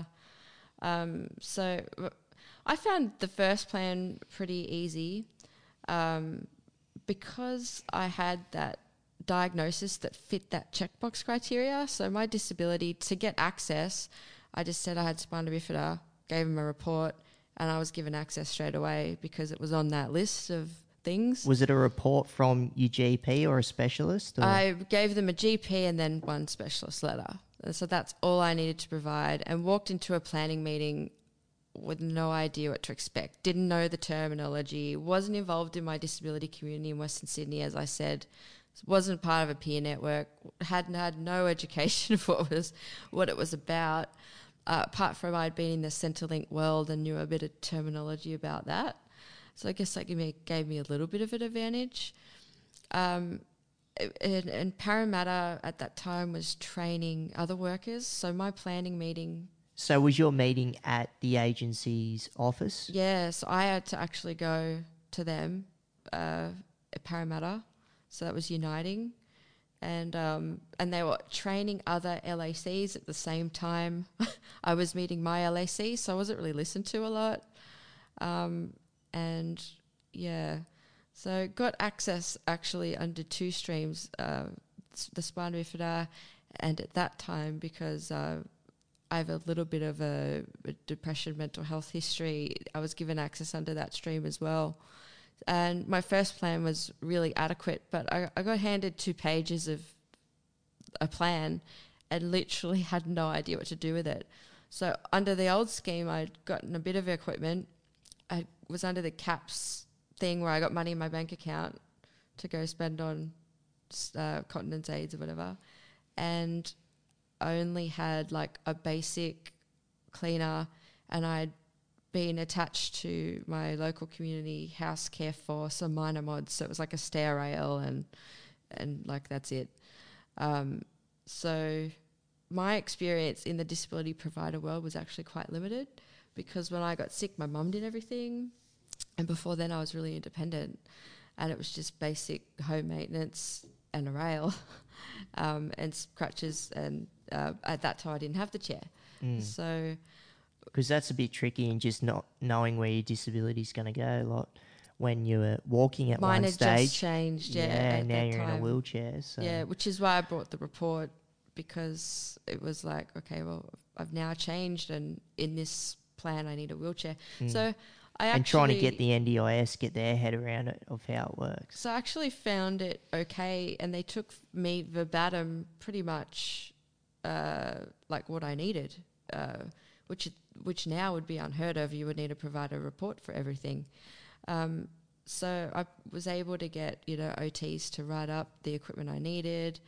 So I found the first plan pretty easy because I had that diagnosis that fit that checkbox criteria. So my disability, to get access, I just said I had spina bifida, gave them a report, and I was given access straight away because it was on that list of things. Was it a report from your GP or a specialist? Or? I gave them a GP and then one specialist letter. And so that's all I needed to provide, and walked into a planning meeting with no idea what to expect. Didn't know the terminology, wasn't involved in my disability community in Western Sydney, as I said. Wasn't part of a peer network, had no education of what it was about. Apart from I'd been in the Centrelink world and knew a bit of terminology about that. So I guess that gave me a little bit of an advantage. And Parramatta at that time was training other workers. So my planning meeting... So was your meeting at the agency's office? Yes, I had to actually go to them at Parramatta. So that was Uniting. And they were training other LACs at the same time. I was meeting my LAC, so I wasn't really listened to a lot. And yeah, so got access actually under two streams, the spina bifida, and at that time, because I have a little bit of a depression, mental health history, I was given access under that stream as well. And my first plan was really adequate, but I got handed 2 pages of a plan and literally had no idea what to do with it. So under the old scheme, I'd gotten a bit of equipment. I was under the CAPS thing where I got money in my bank account to go spend on continence aids or whatever. And only had like a basic cleaner, and I'd been attached to my local community house care for some minor mods. So it was like a stair rail and like that's it. So my experience in the disability provider world was actually quite limited, because when I got sick, my mum did everything. And before then I was really independent, and it was just basic home maintenance and a rail and crutches. And at that time I didn't have the chair. So... Because that's a bit tricky, and just not knowing where your disability is going to go. Like when you were walking at mine one had stage, just changed, and at now that you're in a time. wheelchair. So. Yeah, which is why I brought the report, because it was like, okay, well, I've now changed, and in this plan I need a wheelchair. So I actually... And trying to get the NDIS, get their head around it, of how it works. So I actually found it okay, and they took me verbatim pretty much like what I needed, which now would be unheard of. You would need to provide a report for everything. So I was able to get, OTs to write up the equipment I needed,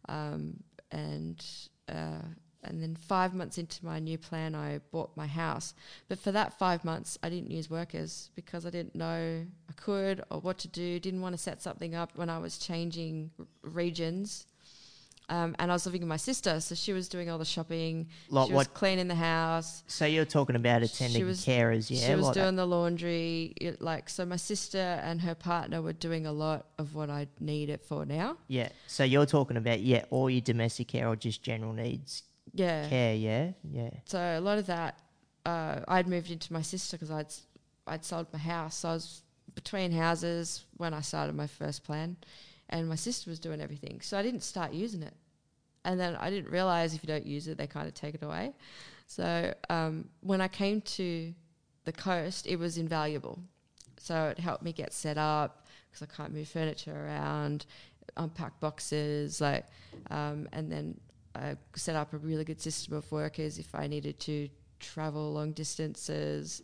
and then 5 months into my new plan, I bought my house. But for that 5 months, I didn't use workers, because I didn't know I could or what to do. Didn't want to set something up when I was changing regions. And I was living with my sister, so she was doing all the shopping. Like she was what? cleaning the house. So you're talking about attending carers, yeah? She was like doing the laundry. So my sister and her partner were doing a lot of what I need it for now. Yeah. So you're talking about, all your domestic care or just general needs care, yeah? Yeah. So a lot of that, I'd moved into my sister because I'd sold my house. So I was between houses when I started my first plan, and my sister was doing everything. So I didn't start using it. And then I didn't realise if you don't use it, they kind of take it away. So when I came to the coast, it was invaluable. So it helped me get set up, because I can't move furniture around, unpack boxes, and then I set up a really good system of workers if I needed to travel long distances,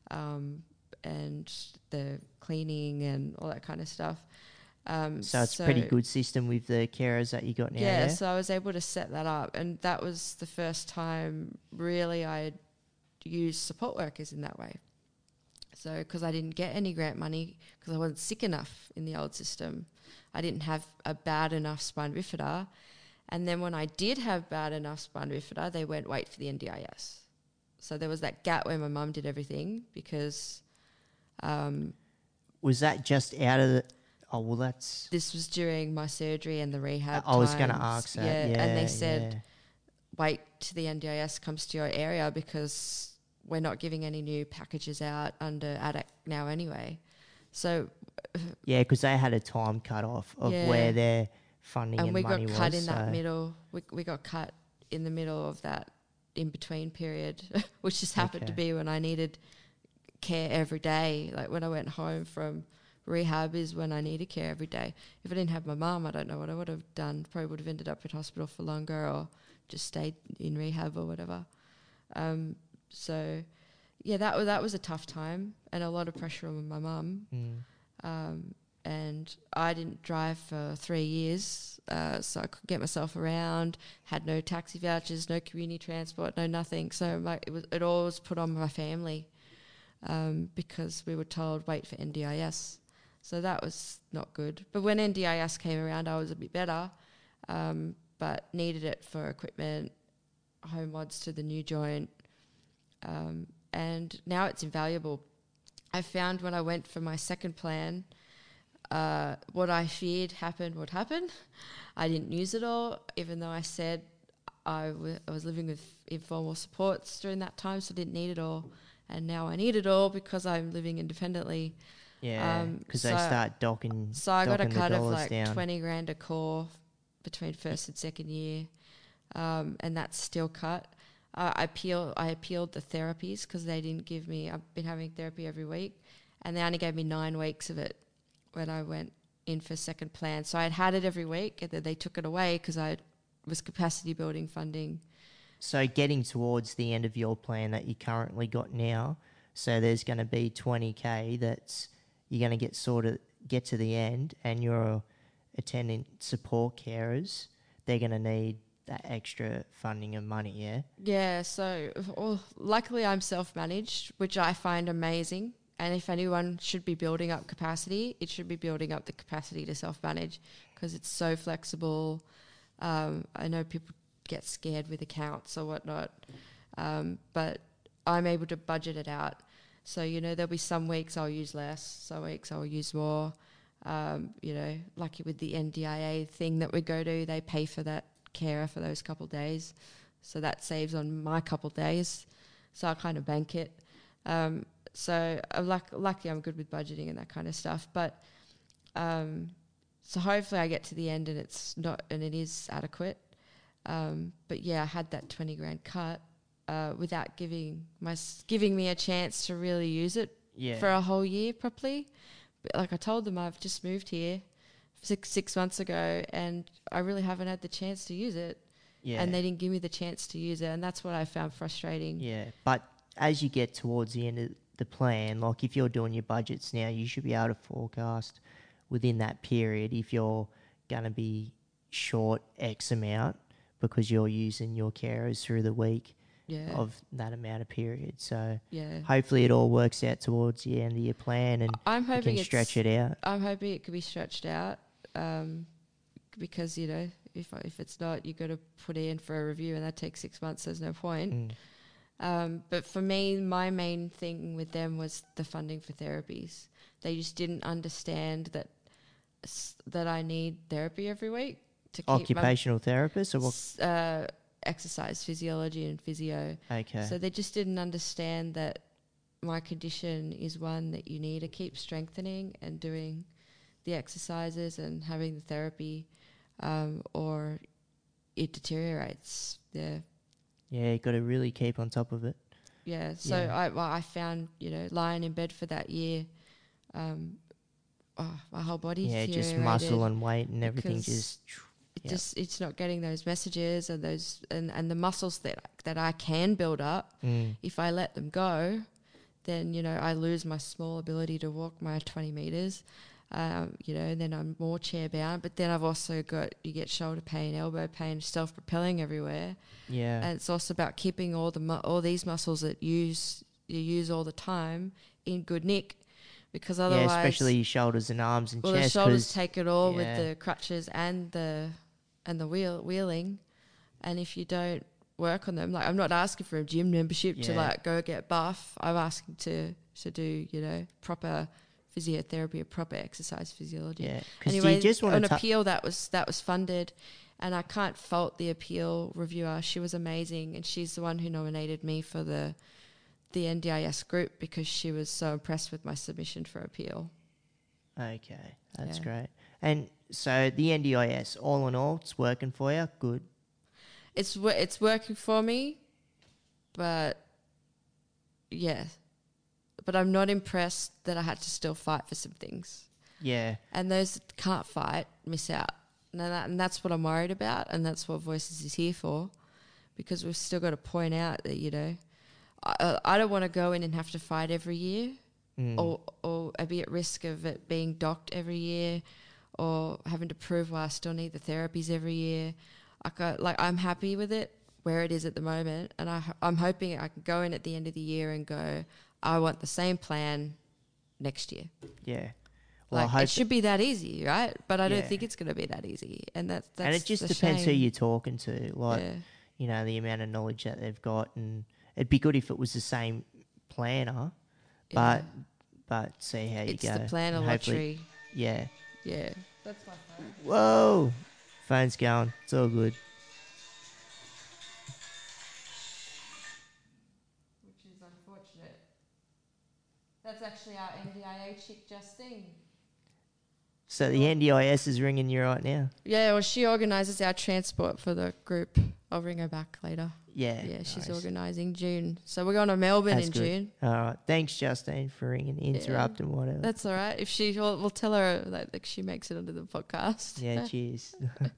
and the cleaning and all that kind of stuff. So it's a pretty good system with the carers that you got now, yeah? So I was able to set that up, and that was the first time really I had used support workers in that way. So because I didn't get any grant money, because I wasn't sick enough in the old system. I didn't have a bad enough spina bifida. And then when I did have bad enough spina bifida, they went, wait for the NDIS. So there was that gap where my mum did everything, because... was that just out of the... Oh, well, that's... This was during my surgery and the rehab I was going to times. ask that, yeah. And they said, wait till the NDIS comes to your area, because we're not giving any new packages out under ADAC now anyway. So... Yeah, because they had a time cut off of where their funding and money was. And we got cut in that middle. We got cut in the middle of that in-between period, which just happened to be when I needed care every day. Like when I went home from... rehab is when I needed care every day. If I didn't have my mum, I don't know what I would have done. Probably would have ended up in hospital for longer, or just stayed in rehab or whatever. So, yeah, that was a tough time, and a lot of pressure on my mum. And I didn't drive for 3 years, so I couldn't get myself around. Had no taxi vouchers, no community transport, no nothing. So it all was put on my family, because we were told wait for NDIS. So that was not good. But when NDIS came around, I was a bit better, but needed it for equipment, home mods to the new joint, and now it's invaluable. I found when I went for my second plan, what I feared would happen. I didn't use it all, even though I said I was living with informal supports during that time, so I didn't need it all. And now I need it all because I'm living independently. Yeah, because they start docking. So I got a cut of like down. 20 grand a core between first and second year, and that's still cut. I appealed the therapies because they didn't give me. I've been having therapy every week, and they only gave me 9 weeks of it when I went in for second plan. So I'd had it every week, and then they took it away because I was capacity building funding. So getting towards the end of your plan that you currently got now, so there's going to be 20K that's you're going to get to the end, and your attendant support carers, they're going to need that extra funding of money, yeah? Yeah, so luckily I'm self-managed, which I find amazing. And if anyone should be building up capacity, it should be building up the capacity to self-manage because it's so flexible. I know people get scared with accounts or whatnot, but I'm able to budget it out. So, there'll be some weeks I'll use less, some weeks I'll use more. Like with the NDIA thing that we go to, they pay for that carer for those couple of days. So that saves on my couple of days. So I kind of bank it. So I'm lucky I'm good with budgeting and that kind of stuff. But so hopefully I get to the end and it is adequate. But yeah, I had that 20 grand cut without giving me a chance to really use it for a whole year properly. But like I told them, I've just moved here six months ago and I really haven't had the chance to use it. Yeah. And they didn't give me the chance to use it, and that's what I found frustrating. Yeah, but as you get towards the end of the plan, like if you're doing your budgets now, you should be able to forecast within that period if you're going to be short X amount because you're using your carers through the week of that amount of period. So hopefully it all works out towards the end of your plan and I'm hoping you can stretch it out. I'm hoping it could be stretched out because, if it's not, you got to put it in for a review and that takes 6 months. There's no point. But for me, my main thing with them was the funding for therapies. They just didn't understand that I need therapy every week to keep occupational therapist or what? Exercise physiology and physio. Okay. So they just didn't understand that my condition is one that you need to keep strengthening and doing the exercises and having the therapy, or it deteriorates. Yeah. Yeah, you got to really keep on top of it. Yeah. So I found, lying in bed for that year, my whole body deteriorated. Yeah, just muscle and weight and everything it's not getting those messages and those and the muscles that I can build up. If I let them go, then I lose my small ability to walk my 20 meters. And then I'm more chair bound. But then I've also you get shoulder pain, elbow pain, self-propelling everywhere. Yeah, and it's also about keeping all these muscles that you use all the time in good nick. Because otherwise, especially your shoulders and arms and chest. Well, the shoulders take it all with the crutches and the wheeling, and if you don't work on them, like I'm not asking for a gym membership to go get buff. I'm asking to do proper physiotherapy, or proper exercise physiology. Yeah. Anyway, you just want appeal that was funded, and I can't fault the appeal reviewer. She was amazing, and she's the one who nominated me for the NDIS group because she was so impressed with my submission for appeal. Okay, that's great. And so the NDIS, all in all, it's working for you? Good. It's working for me, but but I'm not impressed that I had to still fight for some things. Yeah. And those that can't fight miss out. And that's what I'm worried about, and that's what Voices is here for, because we've still got to point out that, I don't want to go in and have to fight every year or be at risk of it being docked every year or having to prove why I still need the therapies every year. I'm happy with it where it is at the moment, and I'm hoping I can go in at the end of the year and go, I want the same plan next year. Yeah. Well, it should be that easy, right? But I don't think it's going to be that easy. And that's and it just depends who you're talking to. The amount of knowledge that they've got, and it'd be good if it was the same planner, but see how you go. It's the planner lottery. Yeah. Yeah. That's my phone. Whoa. Phone's going. It's all good. Which is unfortunate. That's actually our NDIA chick, Justine. So the NDIS is ringing you right now? Yeah, well, she organises our transport for the group. I'll ring her back later. Yeah. Yeah, she's organising June. So we're going to Melbourne in June. All right. Thanks, Justine, for ringing, interrupting, whatever. That's all right. If we'll tell her like she makes it onto the podcast. Yeah, cheers.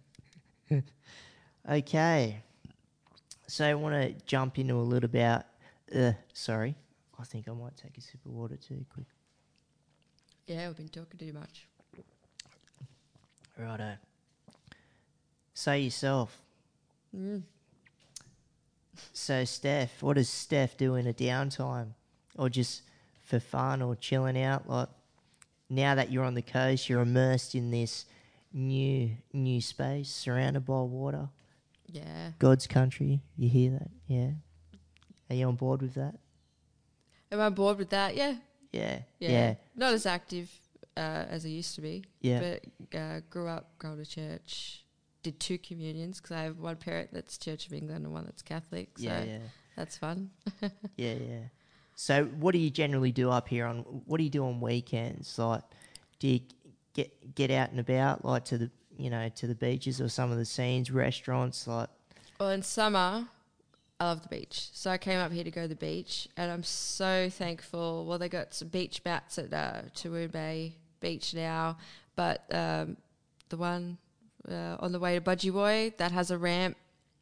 Okay. So I want to jump into a little about... sorry. I think I might take a sip of water too quick. Yeah, we've been talking too much. Righto. So yourself, So, Steph, what does Steph do in a downtime, or just for fun, or chilling out? Like, now that you're on the coast, you're immersed in this new space, surrounded by water, Yeah. God's country. You hear that? Yeah. Are you on board with that? Am I bored with that? Yeah. Yeah. Yeah. Yeah. Not as active as I used to be. Yeah. But grew up going to church. Did 2 communions because I have one parent that's Church of England and one that's Catholic. So Yeah. that's fun. Yeah. So, what do you generally do up here? What do you do on weekends? Like, do you get out and about, like to the beaches or some of the scenes, restaurants, like? Well, in summer, I love the beach. So I came up here to go to the beach, and I'm so thankful. Well, they got some beach mats at Tawoon Bay Beach now, but the one on the way to Budgie that has a ramp.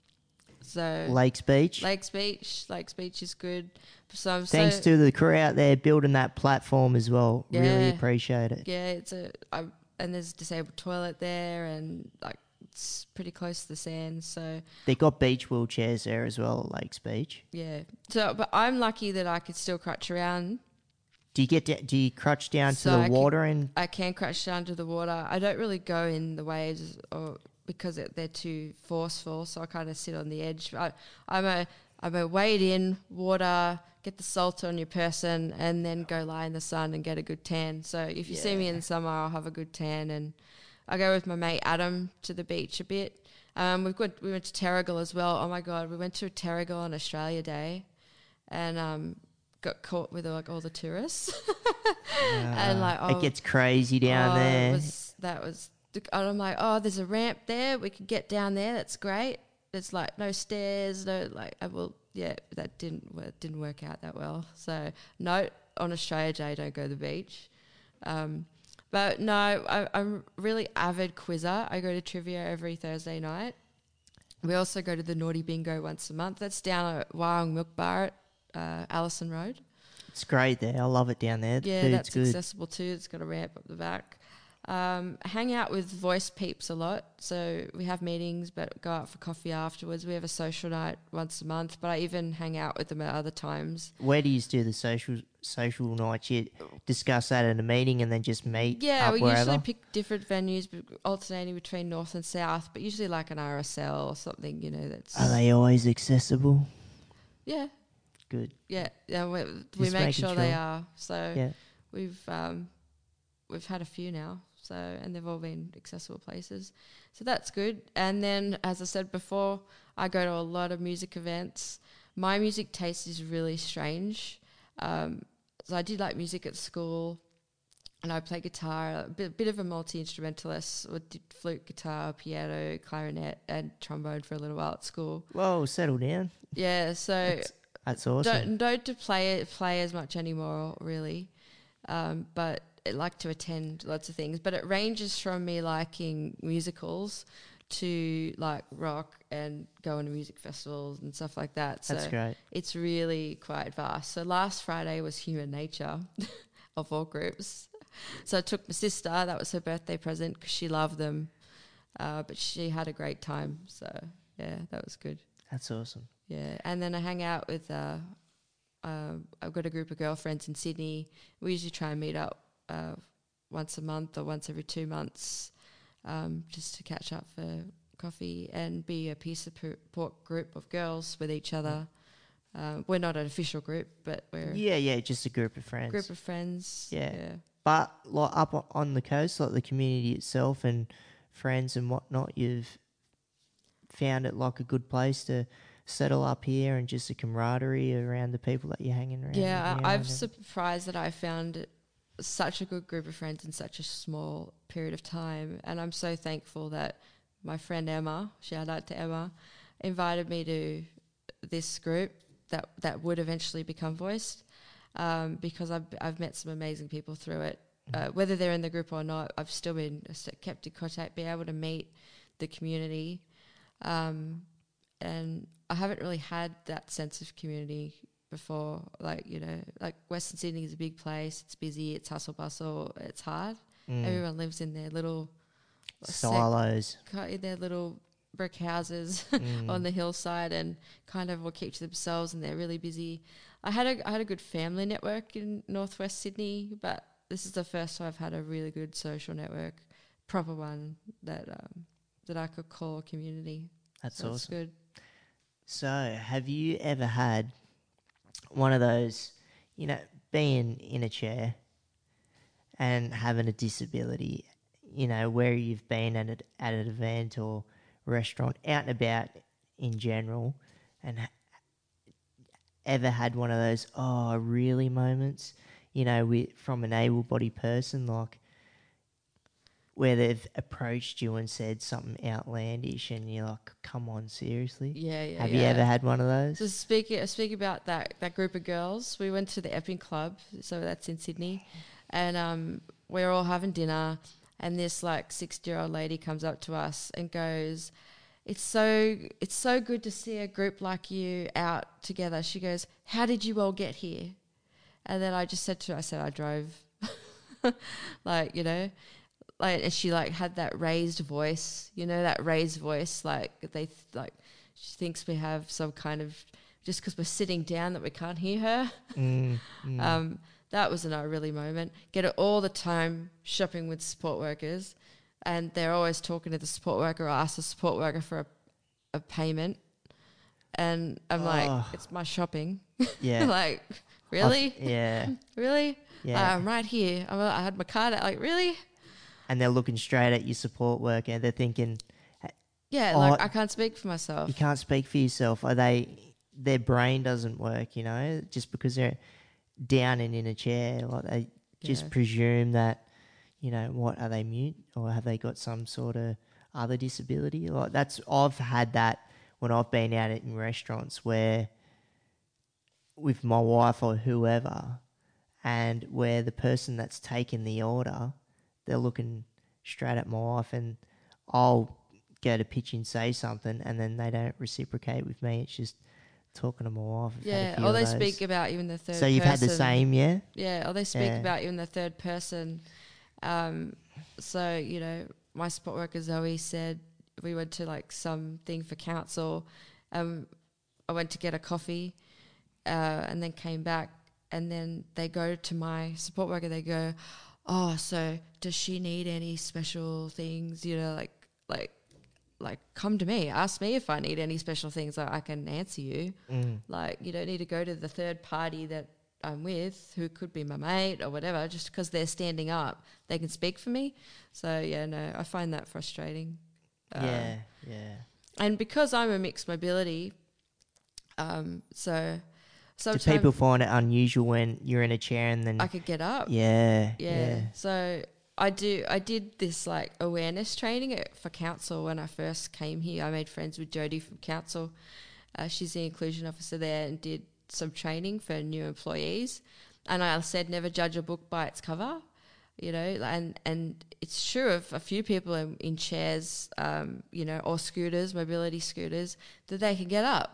So Lakes Beach. Lakes Beach is good. So I'm Thanks to the crew out there building that platform as well. Yeah. Really appreciate it. Yeah, and there's a disabled toilet there, and like it's pretty close to the sand. So They got beach wheelchairs there as well at Lakes Beach. yeah. So, but I'm lucky that I could still crutch around. Do you crutch down So to the I water and? I can crutch down to the water. I don't really go in the waves or because they're too forceful. So I kind of sit on the edge. I'm a wade in water, get the salt on your person, and then go lie in the sun and get a good tan. So if you see me in the summer, I'll have a good tan, and I go with my mate Adam to the beach a bit. We went to Terrigal as well. Oh my God, we went to Terrigal on Australia Day, and got caught with like all the tourists, and like It gets crazy down there. And I'm like, oh, there's a ramp there. We could get down there. That's great. There's like no stairs, that didn't work out that well. So note on Australia Day, don't go to the beach. But no, I'm a really avid quizzer. I go to trivia every Thursday night. We also go to the Naughty Bingo once a month. That's down at Wyong Milk Bar at Allison Road. It's great there. I love it down there. Yeah, Food's that's good. accessible too. It's got a ramp up the back. Hang out with voice peeps a lot. So we have meetings, but go out for coffee afterwards. We have a social night once a month, but I even hang out with them at other times. Where do you do the social nights? You discuss that in a meeting and then just meet up we wherever? usually pick different venues, alternating between north and south, but usually like an RSL or something, that's... Are they always accessible? Yeah. Good. Yeah, we Just make making sure they are. So Yeah. we've had a few now, and they've all been accessible places. So that's good. And then, as I said before, I go to a lot of music events. My music taste is really strange. So I did like music at school, and I play guitar, a bit of a multi-instrumentalist. I did flute, guitar, piano, clarinet, and trombone for a little while at school. Whoa, settle down. Yeah, so That's awesome. don't to play as much anymore, really. But I like to attend lots of things. But it ranges from me liking musicals to like rock and going to music festivals and stuff like that. So That's great. it's really quite vast. So last Friday was Human Nature of all groups. So I took my sister. That was her birthday present because she loved them. But she had a great time. So, yeah, that was good. That's awesome. Yeah, and then I hang out with, I've got a group of girlfriends in Sydney. We usually try and meet up once a month or once every 2 months just to catch up for coffee and be a peace support group of girls with each other. We're not an official group, but we're just a group of friends. Yeah. But like up on the coast, like the community itself and friends and whatnot, you've found it like a good place to settle up here and just the camaraderie around the people that you're hanging around. Yeah, with I'm surprised that I found such a good group of friends in such a small period of time, and I'm so thankful that my friend Emma, shout out to Emma, invited me to this group that would eventually become Voiced, because I've met some amazing people through it. Whether they're in the group or not, I've still been kept in contact, be able to meet the community, and I haven't really had that sense of community before. Like Western Sydney is a big place. It's busy. It's hustle bustle. It's hard. Everyone lives in their little silos. In their little brick houses on the hillside and kind of will keep to themselves, and they're really busy. I had a good family network in northwest Sydney, but this is the first time I've had a really good social network, proper one that I could call a community. That's So awesome. it's good. So, have you ever had one of those, being in a chair and having a disability, where you've been at an event or restaurant, out and about in general, and ever had one of those, oh, really moments, from an able-bodied person, like, where they've approached you and said something outlandish and you're like, come on, seriously? Yeah. Have you ever had one of those? So speak about that group of girls. We went to the Epping Club, so that's in Sydney, and we were all having dinner, and this like 60-year-old lady comes up to us and goes, It's so good to see a group like you out together. She goes, how did you all get here? And then I just said to her, I drove. And she like had that raised voice, like she thinks we have some kind of, just because we're sitting down that we can't hear her. That was a really moment. Get it all the time shopping with support workers, and they're always talking to the support worker or ask the support worker for a payment. And I'm like, it's my shopping. Yeah. Like, really? Yeah. Really? Yeah. I'm right here. I had my card out. Like, really? And they're looking straight at your support worker. They're thinking, Yeah, like I can't speak for myself. you can't speak for yourself. Their brain doesn't work, just because they're down and in a chair. Like they just presume that, what, are they mute or have they got some sort of other disability? Like I've had that when I've been out in restaurants where with my wife or whoever, and where the person that's taken the order, they're looking straight at my wife, and I'll go to pitch and say something, and then they don't reciprocate with me. It's just talking to my wife. Or they speak about you in the third person. So you've had the same, yeah? Yeah, or they speak about you in the third person. So, my support worker Zoe said we went to like something for council. I went to get a coffee and then came back, and then they go to my support worker, they go, oh, so does she need any special things? Like come to me, ask me if I need any special things, I can answer you. Like, you don't need to go to the third party that I'm with, who could be my mate or whatever, just because they're standing up, they can speak for me. So, yeah, no, I find that frustrating. Yeah. And because I'm a mixed mobility, so Do sometimes people find it unusual when you're in a chair and then... I could get up. Yeah. So I did this like awareness training for council when I first came here. I made friends with Jodie from council. She's the inclusion officer there, and did some training for new employees. And I said, never judge a book by its cover, and it's true of a few people in chairs, or scooters, mobility scooters, that they can get up,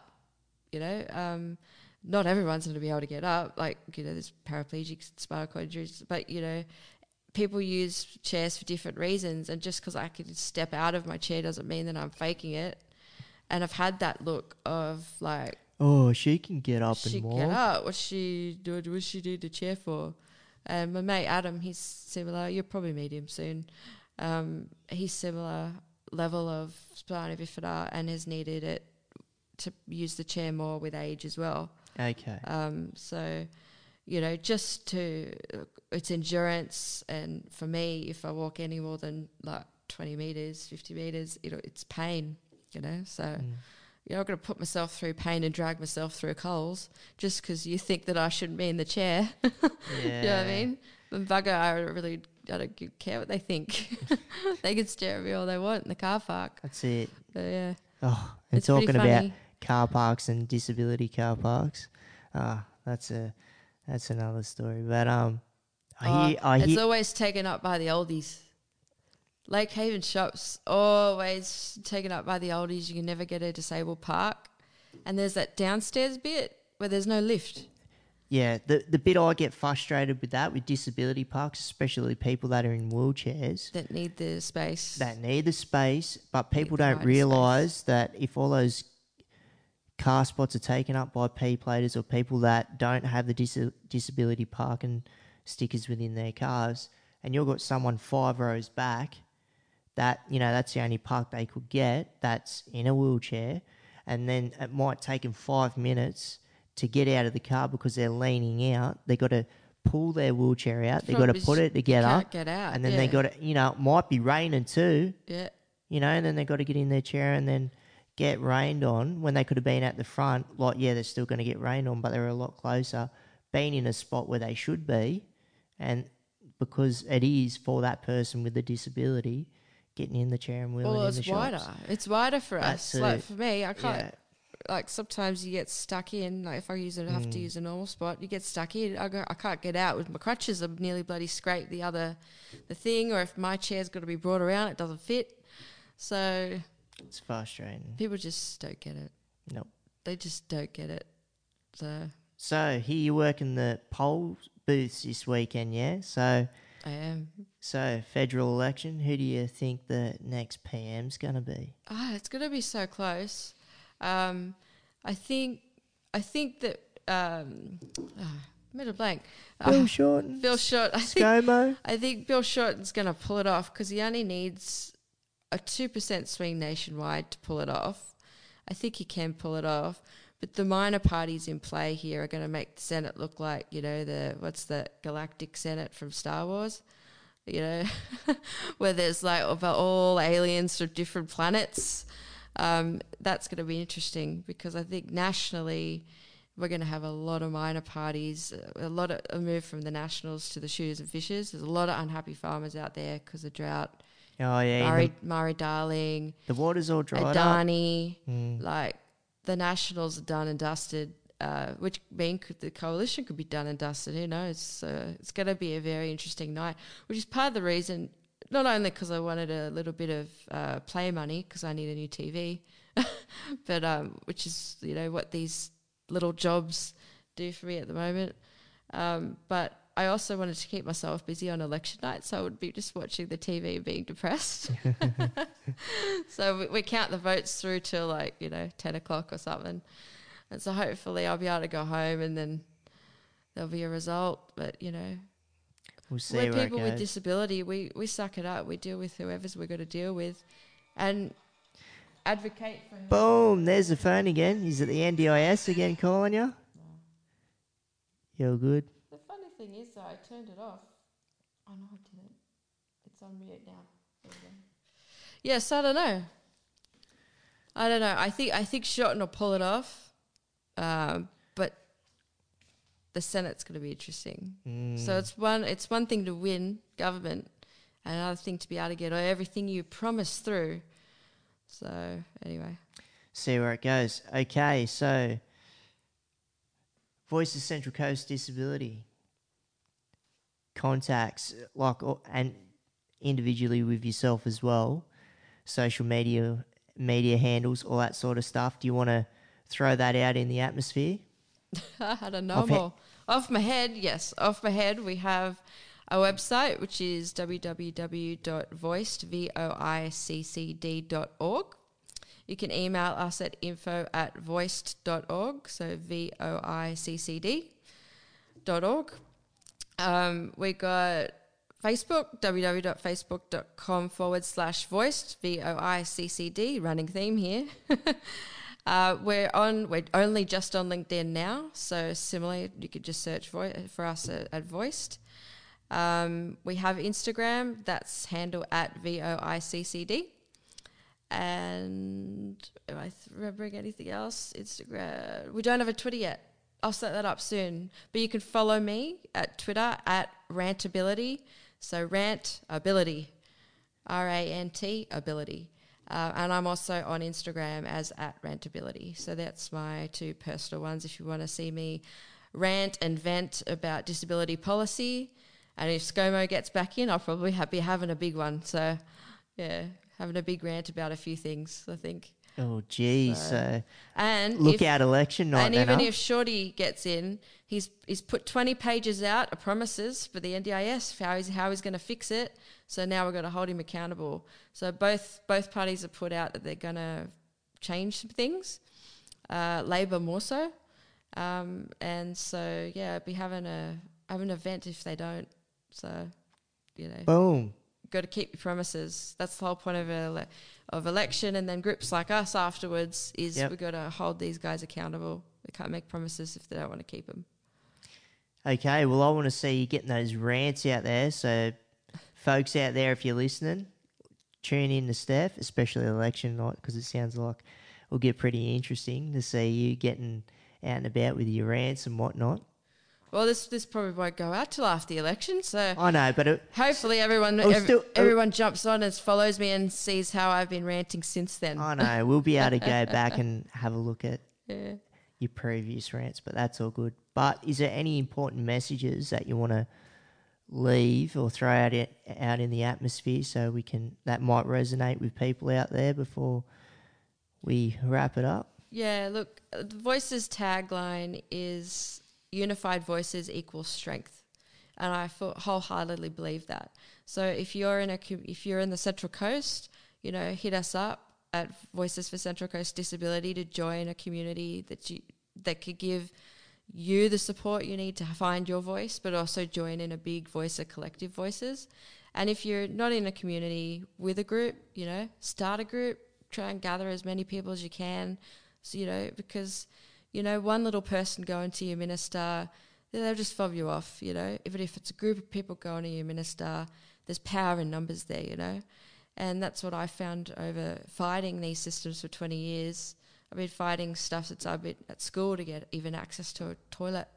not everyone's going to be able to get up. Like, there's paraplegics, spinal cord injuries, but, people use chairs for different reasons. And just because I can step out of my chair doesn't mean that I'm faking it. And I've had that look of like, oh, she can get up she and walk. get up. What's she doing? What's she do the chair for? And my mate Adam, he's similar. You'll probably meet him soon. He's similar level of spina bifida and has needed it to use the chair more with age as well. Okay. So, just it's endurance. And for me, if I walk any more than like 20 metres, 50 metres, it's pain, So you're not going to put myself through pain and drag myself through coals just because you think that I shouldn't be in the chair. Yeah. You know what I mean? And bugger, I don't care what they think. They can stare at me all they want in the car park. That's it. But yeah. Oh, and It's pretty talking about funny. car parks and disability car parks, that's another story. But I it's hear always taken up by the oldies. Lake Haven shops always taken up by the oldies. You can never get a disabled park, and there's that downstairs bit where there's no lift. Yeah, the bit I get frustrated with that, with disability parks, especially people that are in wheelchairs, that need the space. that need the space, but people the don't wider realise that if all those car spots are taken up by P-platers or people that don't have the disability parking stickers within their cars, and you've got someone 5 rows back, that, you know, that's the only park they could get, that's in a wheelchair, and then it might take them 5 minutes to get out of the car because they're leaning out. They got to pull their wheelchair out. They got to put it together. Can't get out. And then they got to, you know, it might be raining too. Yeah. You know, and then they got to get in their chair and then get rained on when they could have been at the front. Like, yeah, they're still going to get rained on, but they're a lot closer, being in a spot where they should be, and because it is for that person with the disability getting in the chair and wheeling in the shops. Well, it's wider. It's wider for us. Like for me, I can't. Yeah. Like sometimes you get stuck in. Like if I have to use a normal spot, you get stuck in. I can't get out with my crutches. I'm nearly bloody scrape the thing. Or if my chair's got to be brought around, it doesn't fit. So it's frustrating. People just don't get it. Nope. They just don't get it. So here you work in the poll booths this weekend, yeah? So I am. So federal election, who do you think the next PM's going to be? It's going to be so close. I think that made a blank. Bill Shorten. Bill Shorten. I think Bill Shorten's going to pull it off because he only needs a 2% swing nationwide to pull it off. I think he can pull it off. But the minor parties in play here are going to make the Senate look like, you know, the Galactic Senate from Star Wars, you know, where there's like all aliens from different planets. That's going to be interesting because I think nationally we're going to have a lot of minor parties, a move from the Nationals to the Shooters and Fishers. There's a lot of unhappy farmers out there because of drought. Oh, yeah. Murray-Darling. The water's all dried Adani, up. like the Nationals are done and dusted, which means the coalition could be done and dusted. Who knows? So it's going to be a very interesting night, which is part of the reason, not only because I wanted a little bit of play money because I need a new TV, but which is, you know, what these little jobs do for me at the moment. But I also wanted to keep myself busy on election night, so I would be just watching the TV and being depressed. So we count the votes through till 10 o'clock or something. And so hopefully I'll be able to go home and then there'll be a result. But, you know, we'll see we're where people it with goes. disability. We suck it up. We deal with whoever's we're going to deal with and advocate for who. Boom, there's the phone again. Is it the NDIS again calling you? No. You're good. The funny thing is, though, I turned it off. Oh, no, I didn't. It's on mute now. There we go. Yes, I don't know. I think Shorten will pull it off, but the Senate's going to be interesting. So it's one thing to win government, and another thing to be able to get everything you promised through. So anyway, See where it goes. Okay, so Voices Central Coast Disability contacts, and individually with yourself as well, social media handles, all that sort of stuff. Do you want to throw that out in the atmosphere? I don't know. Off my head, yes. Off my head, we have a website, which is www.voiced.org. You can email us at info@voiced.org, so voiccd.org. We got Facebook, www.facebook.com/voiced, VOICCD, running theme here. We're only just on LinkedIn now, so similarly, you could just search for us at Voiced. We have Instagram, that's handle at VOICCD. And am I remembering anything else? Instagram. We don't have a Twitter yet. I'll set that up soon. But you can follow me at Twitter at Rantability. So Rantability, RANT ability. And I'm also on Instagram as at Rantability. So that's my two personal ones if you want to see me rant and vent about disability policy. And if ScoMo gets back in, I'll probably be having a big one. So, yeah, having a big rant about a few things, I think. Oh, geez. So And look out election night. and then, even huh? if Shorty gets in, he's put 20 pages out of promises for the NDIS for how he's going to fix it. So now we're going to hold him accountable. So both parties have put out that they're going to change some things. Labor more so, and so yeah, be having an event if they don't. So Boom. got to keep your promises. That's the whole point of election, and then groups like us afterwards is Yep. we got to hold these guys accountable. They can't make promises if they don't want to keep them. Okay, well, I want to see you getting those rants out there. So, folks out there, if you're listening, tune in to Steph, especially election night, because it sounds like it'll get pretty interesting to see you getting out and about with your rants and whatnot. Well, this probably won't go out till after the election, so I know, but hopefully everyone everyone jumps on and follows me and sees how I've been ranting since then. I know we'll be able to go back and have a look at Yeah. your previous rants, but that's all good. But is there any important messages that you want to leave or throw out in the atmosphere so that might resonate with people out there before we wrap it up? Yeah, look, the Voices tagline is unified voices equals strength, and I wholeheartedly believe that. So if you're in the Central Coast, hit us up at Voices for Central Coast Disability to join a community that could give you the support you need to find your voice, but also join in a big voice of collective voices. And if you're not in a community with a group, start a group, try and gather as many people as you can. So, because, one little person going to your minister, they'll just fob you off, Even if it's a group of people going to your minister, there's power in numbers there, And that's what I found over fighting these systems for 20 years. I've been fighting stuff since I've been at school to get even access to a toilet,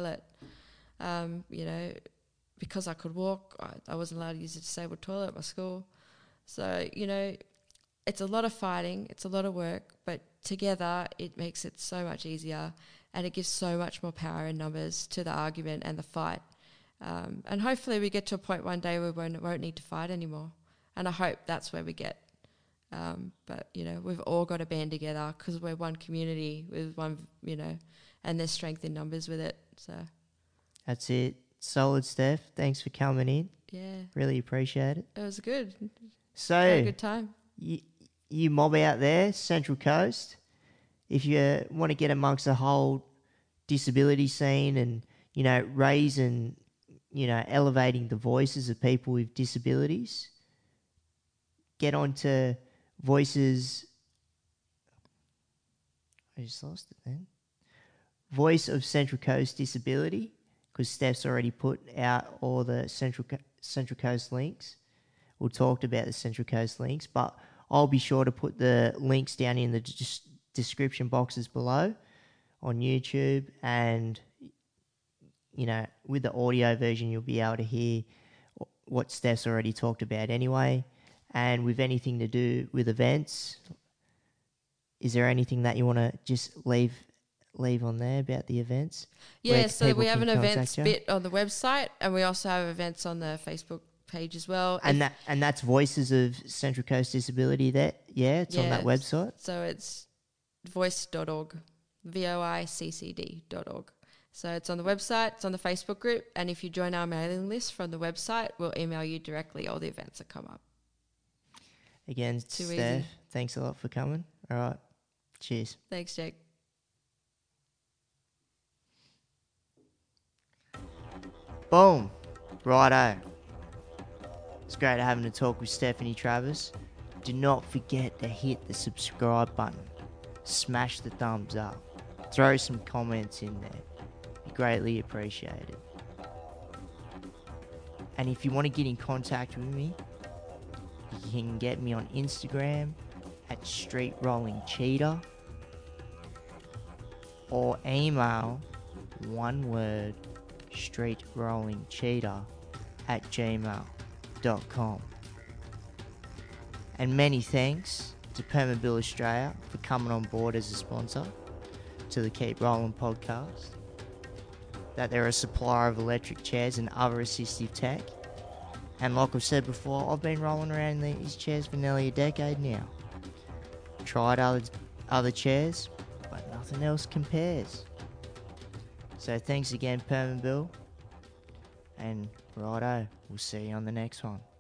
because I could walk. I wasn't allowed to use a disabled toilet at my school. So, it's a lot of fighting, it's a lot of work, but together it makes it so much easier, and it gives so much more power in numbers to the argument and the fight. And hopefully we get to a point one day where we won't need to fight anymore. And I hope that's where we get. But, we've all got to band together because we're one community with one, and there's strength in numbers with it. So That's it. Solid, Steph. Thanks for coming in. yeah, Really appreciate it. it was good. Had a So, good time. you mob out there, Central Coast, if you want to get amongst the whole disability scene and, raising, elevating the voices of people with disabilities, get onto Voices. I just lost it then. Voice of Central Coast Disability, because Steph's already put out all the Central Coast links. We talked about the Central Coast links, but I'll be sure to put the links down in the description boxes below on YouTube, and with the audio version you'll be able to hear what Steph's already talked about anyway. And with anything to do with events, is there anything that you want to just leave on there about the events? Yeah, Where so people we have can an contact events you? bit on the website, and we also have events on the Facebook page as well. And that's Voices of Central Coast Disability. It's on that website. So it's voice.org, voiccd.org. So it's on the website, it's on the Facebook group, and if you join our mailing list from the website, we'll email you directly all the events that come up. Again, Too Steph, easy. thanks a lot for coming. All right, cheers. Thanks, Jake. Boom. Righto. It's great having a talk with Stephanie Travers. Do not forget to hit the subscribe button. Smash the thumbs up. Throw some comments in there. Be greatly appreciated. And if you want to get in contact with me, you can get me on Instagram at Street Rolling Cheetah, or email one word streetrollingcheetah@gmail.com. And many thanks to Permobil Australia for coming on board as a sponsor to the Keep Rolling podcast. That they're a supplier of electric chairs and other assistive tech. And like I've said before, I've been rolling around in these chairs for nearly a decade now. tried other chairs, but nothing else compares. So thanks again, Permanbill. And righto, we'll see you on the next one.